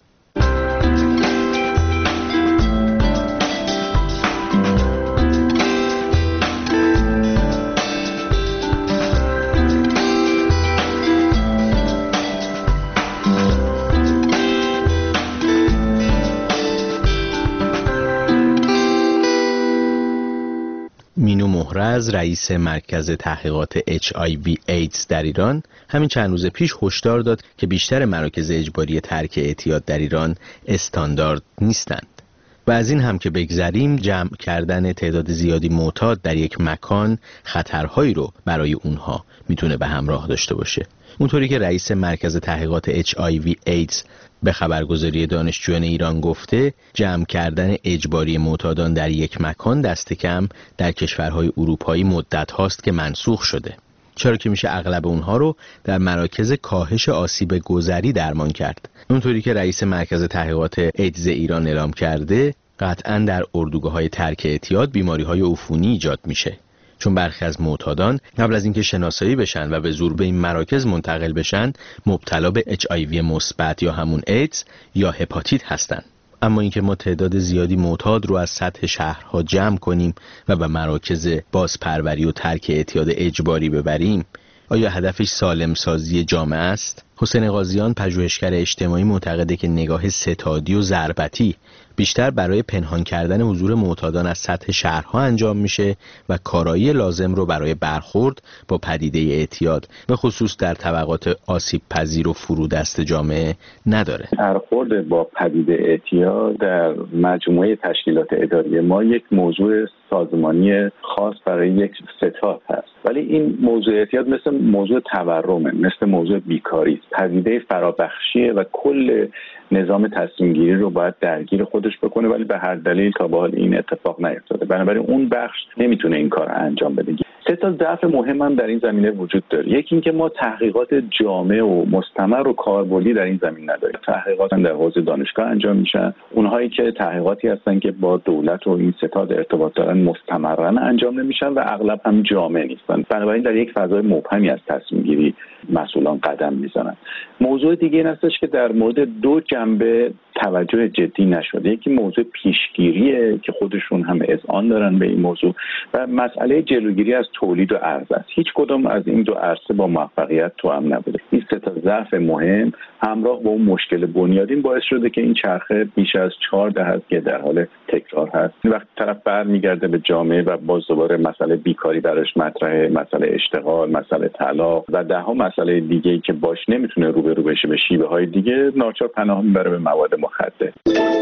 مینو مهرز، رئیس مرکز تحقیقات HIV ایدز در ایران، همین چند روز پیش هشدار داد که بیشتر مراکز اجباری ترک اعتیاد در ایران استاندارد نیستند. و از این هم که بگذریم، جمع کردن تعداد زیادی معتاد در یک مکان خطرهایی رو برای اونها میتونه به همراه داشته باشه. اونطوری که رئیس مرکز تحقیقات HIV ایدز به خبرگزاری دانشجویان ایران گفته، جمع کردن اجباری معتادان در یک مکان دست کم در کشورهای اروپایی مدت هاست که منسوخ شده، چرا که میشه اغلب اونها رو در مراکز کاهش آسیب گذری درمان کرد. اونطوری که رئیس مرکز تحقیقات ایدز ایران اعلام کرده، قطعاً در اردوگاه‌های ترک اعتیاد بیماری‌های عفونی ایجاد میشه، چون برخی از معتادان قبل از اینکه شناسایی بشن و به زور به این مراکز منتقل بشن مبتلا به HIV مثبت یا همون ایدز یا هپاتیت هستن. اما اینکه ما تعداد زیادی معتاد رو از سطح شهرها جمع کنیم و به مراکز بازپروری و ترک اعتیاد اجباری ببریم، آیا هدفش سالم سازی جامعه است؟ حسین قاضیان، پژوهشگر اجتماعی، معتقده که نگاه ستادی و ضربتی بیشتر برای پنهان کردن حضور معتادان از سطح شهرها انجام میشه و کارایی لازم رو برای برخورد با پدیده اعتیاد به خصوص در طبقات آسیب پذیر و فرودست جامعه نداره. برخورد با پدیده اعتیاد در مجموعه تشکیلات اداری ما یک موضوع سازمانی خاص برای یک ستاد هست، ولی این موضوع اعتیاد مثل موضوع تورمه، مثل موضوع بیکاری، پدیده فرابخشیه و کل نظام تصمیم گیری رو باید درگیر خودش بکنه، ولی به هر دلیل تا به حال این اتفاق نیفتاده. بنابراین اون بخش نمیتونه این کار انجام بده. سه تا ضعف مهم هم در این زمینه وجود داره. یکی اینکه ما تحقیقات جامع و مستمر و کاربردی در این زمین نداریم. تحقیقات در حوزه دانشگاه انجام میشن، اونهایی که تحقیقاتی هستن که با دولت و این ستاد ارتباط دارن مستمرا انجام نمیشن و اغلب هم جامع نیستن. بنابراین در یک فضای مبهمی از تصمیم گیری مسئولان قدم میزنن. موضوع دیگه این هستش که در مورد دو جنبه توجه جدی نشده. یکی موضوع پیشگیریه که خودشون هم اذعان دارن به این موضوع و مسئله جلوگیری از تولید و عرضه است. هیچ کدام از این دو عرصه با موفقیت توأم نبوده. این سه تا ضعف مهم همراه با اون مشکل بنیادین باعث شده که این چرخه بیش از 4 دهه که در حال تکرار هست. وقتی طرف برمیگرده به جامعه و باز دوباره مسئله بیکاری براش مطرحه، مسئله اشتغال، مسئله طلاق و ده‌ها مسئله دیگه‌ای که باش نمیتونه روبرو بشه به شیوه‌های دیگه، ناچار پناه میبره به مواد مخدر.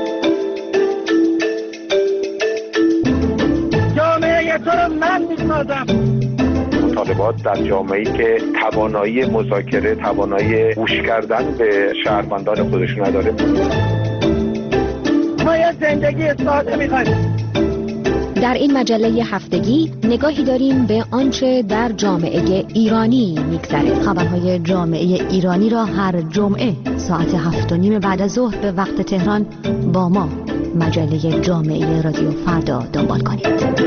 جامعه تو رو من میسازم. مطالبات در جامعه‌ای که توانایی مذاکره، توانایی گوش کردن به شهروندان خودشون نداره. ما یه زندگی ساده میخوایم، در این مجله هفتگی نگاهی داریم به آنچه در جامعه ایرانی میگذره. خبرهای جامعه ایرانی را هر جمعه ساعت 7:30 بعد از ظهر به وقت تهران با ما مجله جامعه رادیو فردا دنبال کنید.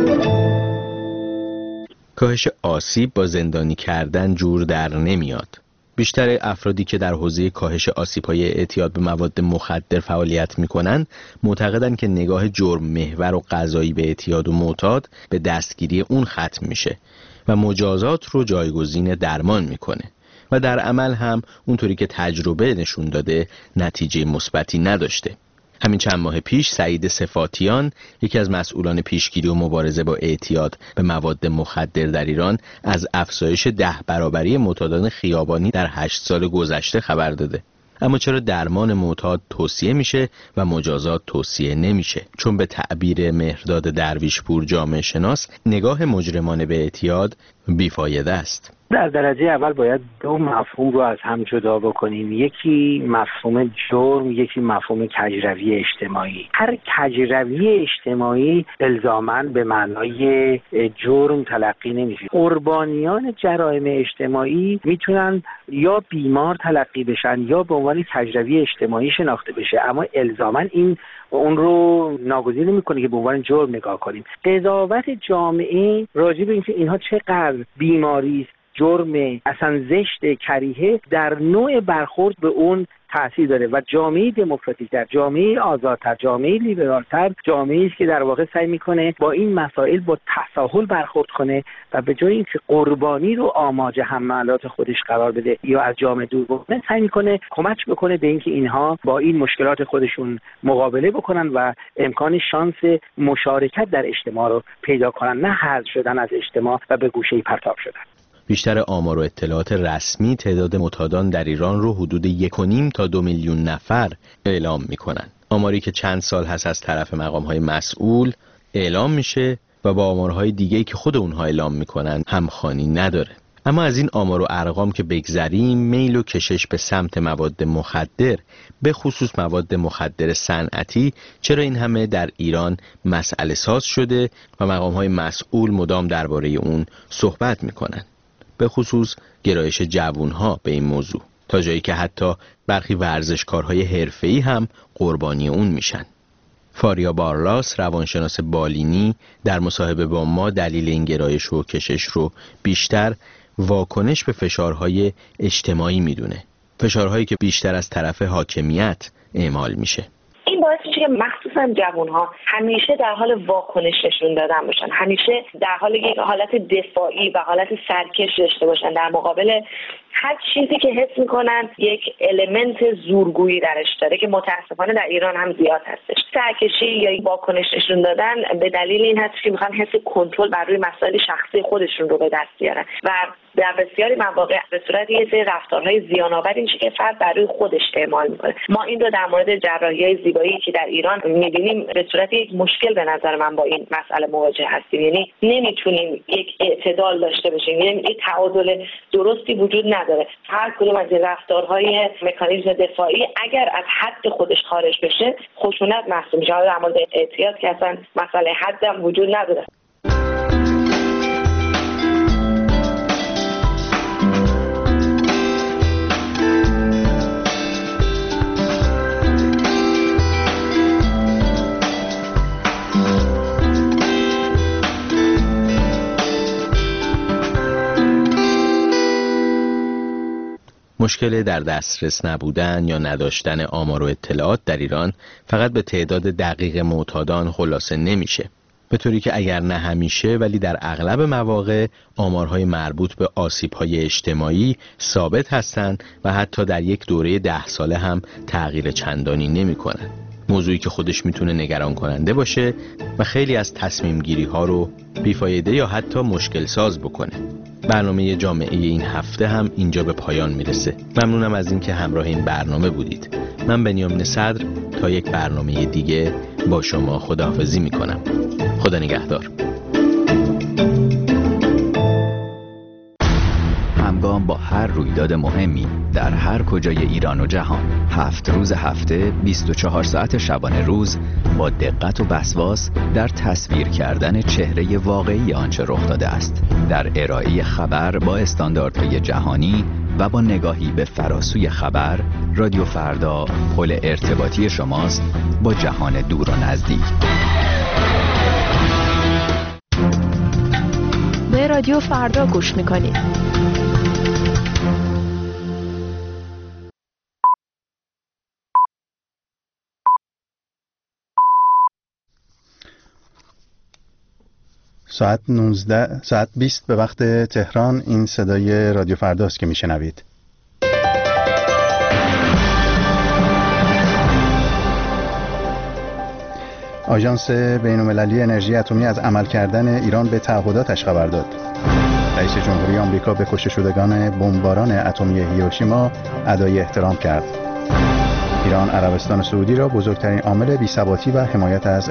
کاهش آسیب با زندانی کردن جور در نمیاد. بیشتر افرادی که در حوزه کاهش آسیب‌های اعتیاد به مواد مخدر فعالیت می‌کنند معتقدند که نگاه جرم محور و قضایی به اعتیاد و معتاد به دستگیری اون ختم میشه و مجازات رو جایگزین درمان میکنه و در عمل هم اونطوری که تجربه نشون داده نتیجه مثبتی نداشته. همین چند ماه پیش سعید صفاتیان، یکی از مسئولان پیشگیری و مبارزه با اعتیاد به مواد مخدر در ایران، از افزایش 10 برابری معتادان خیابانی در 8 سال گذشته خبر داده. اما چرا درمان معتاد توصیه میشه و مجازات توصیه نمیشه؟ چون به تعبیر مهرداد درویشپور جامعه شناس، نگاه مجرمانه به اعتیاد بیفایده است. در درجه اول باید دو مفهوم رو از هم جدا بکنیم. یکی مفهوم جرم، یکی مفهوم کجروی اجتماعی. هر کجروی اجتماعی الزاماً به معنای جرم تلقی نمیشه. قربانیان جرایم اجتماعی میتونن یا بیمار تلقی بشن یا به عنوان کجروی اجتماعی شناخته بشه، اما الزاماً این اون رو ناگزیر نمی‌کنه که به عنوان جرم نگاه کنیم. قضاوت جامعه راجع به اینکه اینها چقدر بیماری است، جرم، اصلا زشت، کریهه، در نوع برخورد به اون تأثیر داره و جامعه دموکراتیک‌تر، جامعه آزادتر، جامعه لیبرال‌تر جامعه‌ای است که در واقع سعی می‌کنه با این مسائل با تساهل برخورد کنه و به جای اینکه قربانی رو آماج حملات خودش قرار بده یا از جامعه دور بکنه، سعی می‌کنه کمک بکنه به اینکه اینها با این مشکلات خودشون مقابله بکنن و امکان شانس مشارکت در اجتماع رو پیدا کنن، نه حذف شدن از اجتماع و به گوشه‌ای پرتاب شدن. بیشتر آمار و اطلاعات رسمی تعداد معتادان در ایران رو حدود 1.5 تا 2 میلیون نفر اعلام میکنن. آماری که چند سال هست از طرف مقام‌های مسئول اعلام میشه و با آمارهای دیگه‌ای که خود اونها اعلام میکنن همخوانی نداره. اما از این آمار و ارقام که بگذریم، میل و کشش به سمت مواد مخدر، به خصوص مواد مخدر صنعتی، چرا این همه در ایران مسئله ساز شده و مقام‌های مسئول مدام درباره اون صحبت میکنن؟ به خصوص گرایش جوانها به این موضوع، تا جایی که حتی برخی ورزشکارهای حرفه‌ای هم قربانی اون میشن. فاریا بارلاس، روانشناس بالینی، در مصاحبه با ما دلیل این گرایش و کشش رو بیشتر واکنش به فشارهای اجتماعی میدونه، فشارهایی که بیشتر از طرف حاکمیت اعمال میشه. این باعث میشه که مخصوصا جوانها همیشه در حال واکنش نشون دادن باشن، همیشه در حال یک حالت دفاعی و حالت سرکش داشته باشن در مقابل هر چیزی که حس میکنن یک المنت زورگویی درش داره که متاسفانه در ایران هم زیاد هستش. سرکشی یا واکنش نشون دادن به دلیل این هست که میخوان حس کنترل بر روی مسائل شخصی خودشون رو به دست بیارن و در بسیاری مواقع به صورت یه سری رفتارهای زیان‌آور میشه که فرد بر روی خودش اعمال میکنه. ما این رو در مورد جراحی‌های زیبایی که در ایران میبینیم به صورت یک مشکل به نظر من با این مسئله مواجه هستیم. یعنی نمیتونیم یک اعتدال داشته باشیم، یعنی یک تعادل درستی وجود نداره. هر کدوم از این رفتارهای مکانیزم دفاعی اگر از حد خودش خارج بشه خشونت محسوب میشه. در مورد اعتیاد که اصلا مسئله حد هم وجود نداره. مشکل در دسترس نبودن یا نداشتن آمار و اطلاعات در ایران فقط به تعداد دقیق معتادان خلاصه نمیشه، به طوری که اگر نه همیشه ولی در اغلب مواقع آمارهای مربوط به آسیب‌های اجتماعی ثابت هستند و حتی در یک دوره 10 ساله هم تغییر چندانی نمی‌کنند. موضوعی که خودش میتونه نگران کننده باشه و خیلی از تصمیم گیری ها رو بیفایده یا حتی مشکل ساز بکنه. برنامه جامعه این هفته هم اینجا به پایان میرسه. ممنونم از اینکه همراه این برنامه بودید. من بنیامین صدر تا یک برنامه دیگه با شما خداحافظی میکنم. خدا نگهدار. همگام با هر رویداد مهمی در هر کجای ایران و جهان. 7 روز هفته، 24 ساعت شبانه روز، با دقت و وسواس در تصویر کردن چهره واقعی آنچه رخ داده است. در ارائه خبر با استانداردهای جهانی و با نگاهی به فراسوی خبر، رادیو فردا پل ارتباطی شماست با جهان دور و نزدیک. به رادیو فردا گوش میکنید. ساعت 20 به وقت تهران. این صدای رادیو فرداست که میشنوید. آژانس بین‌المللی انرژی اتمی از عمل کردن ایران به تعهداتش خبر داد. رئیس جمهوری آمریکا به کشته شدگان بمباران اتمی هیروشیما ادای احترام کرد. ایران عربستان سعودی را بزرگترین عامل بی‌ثباتی و حمایت از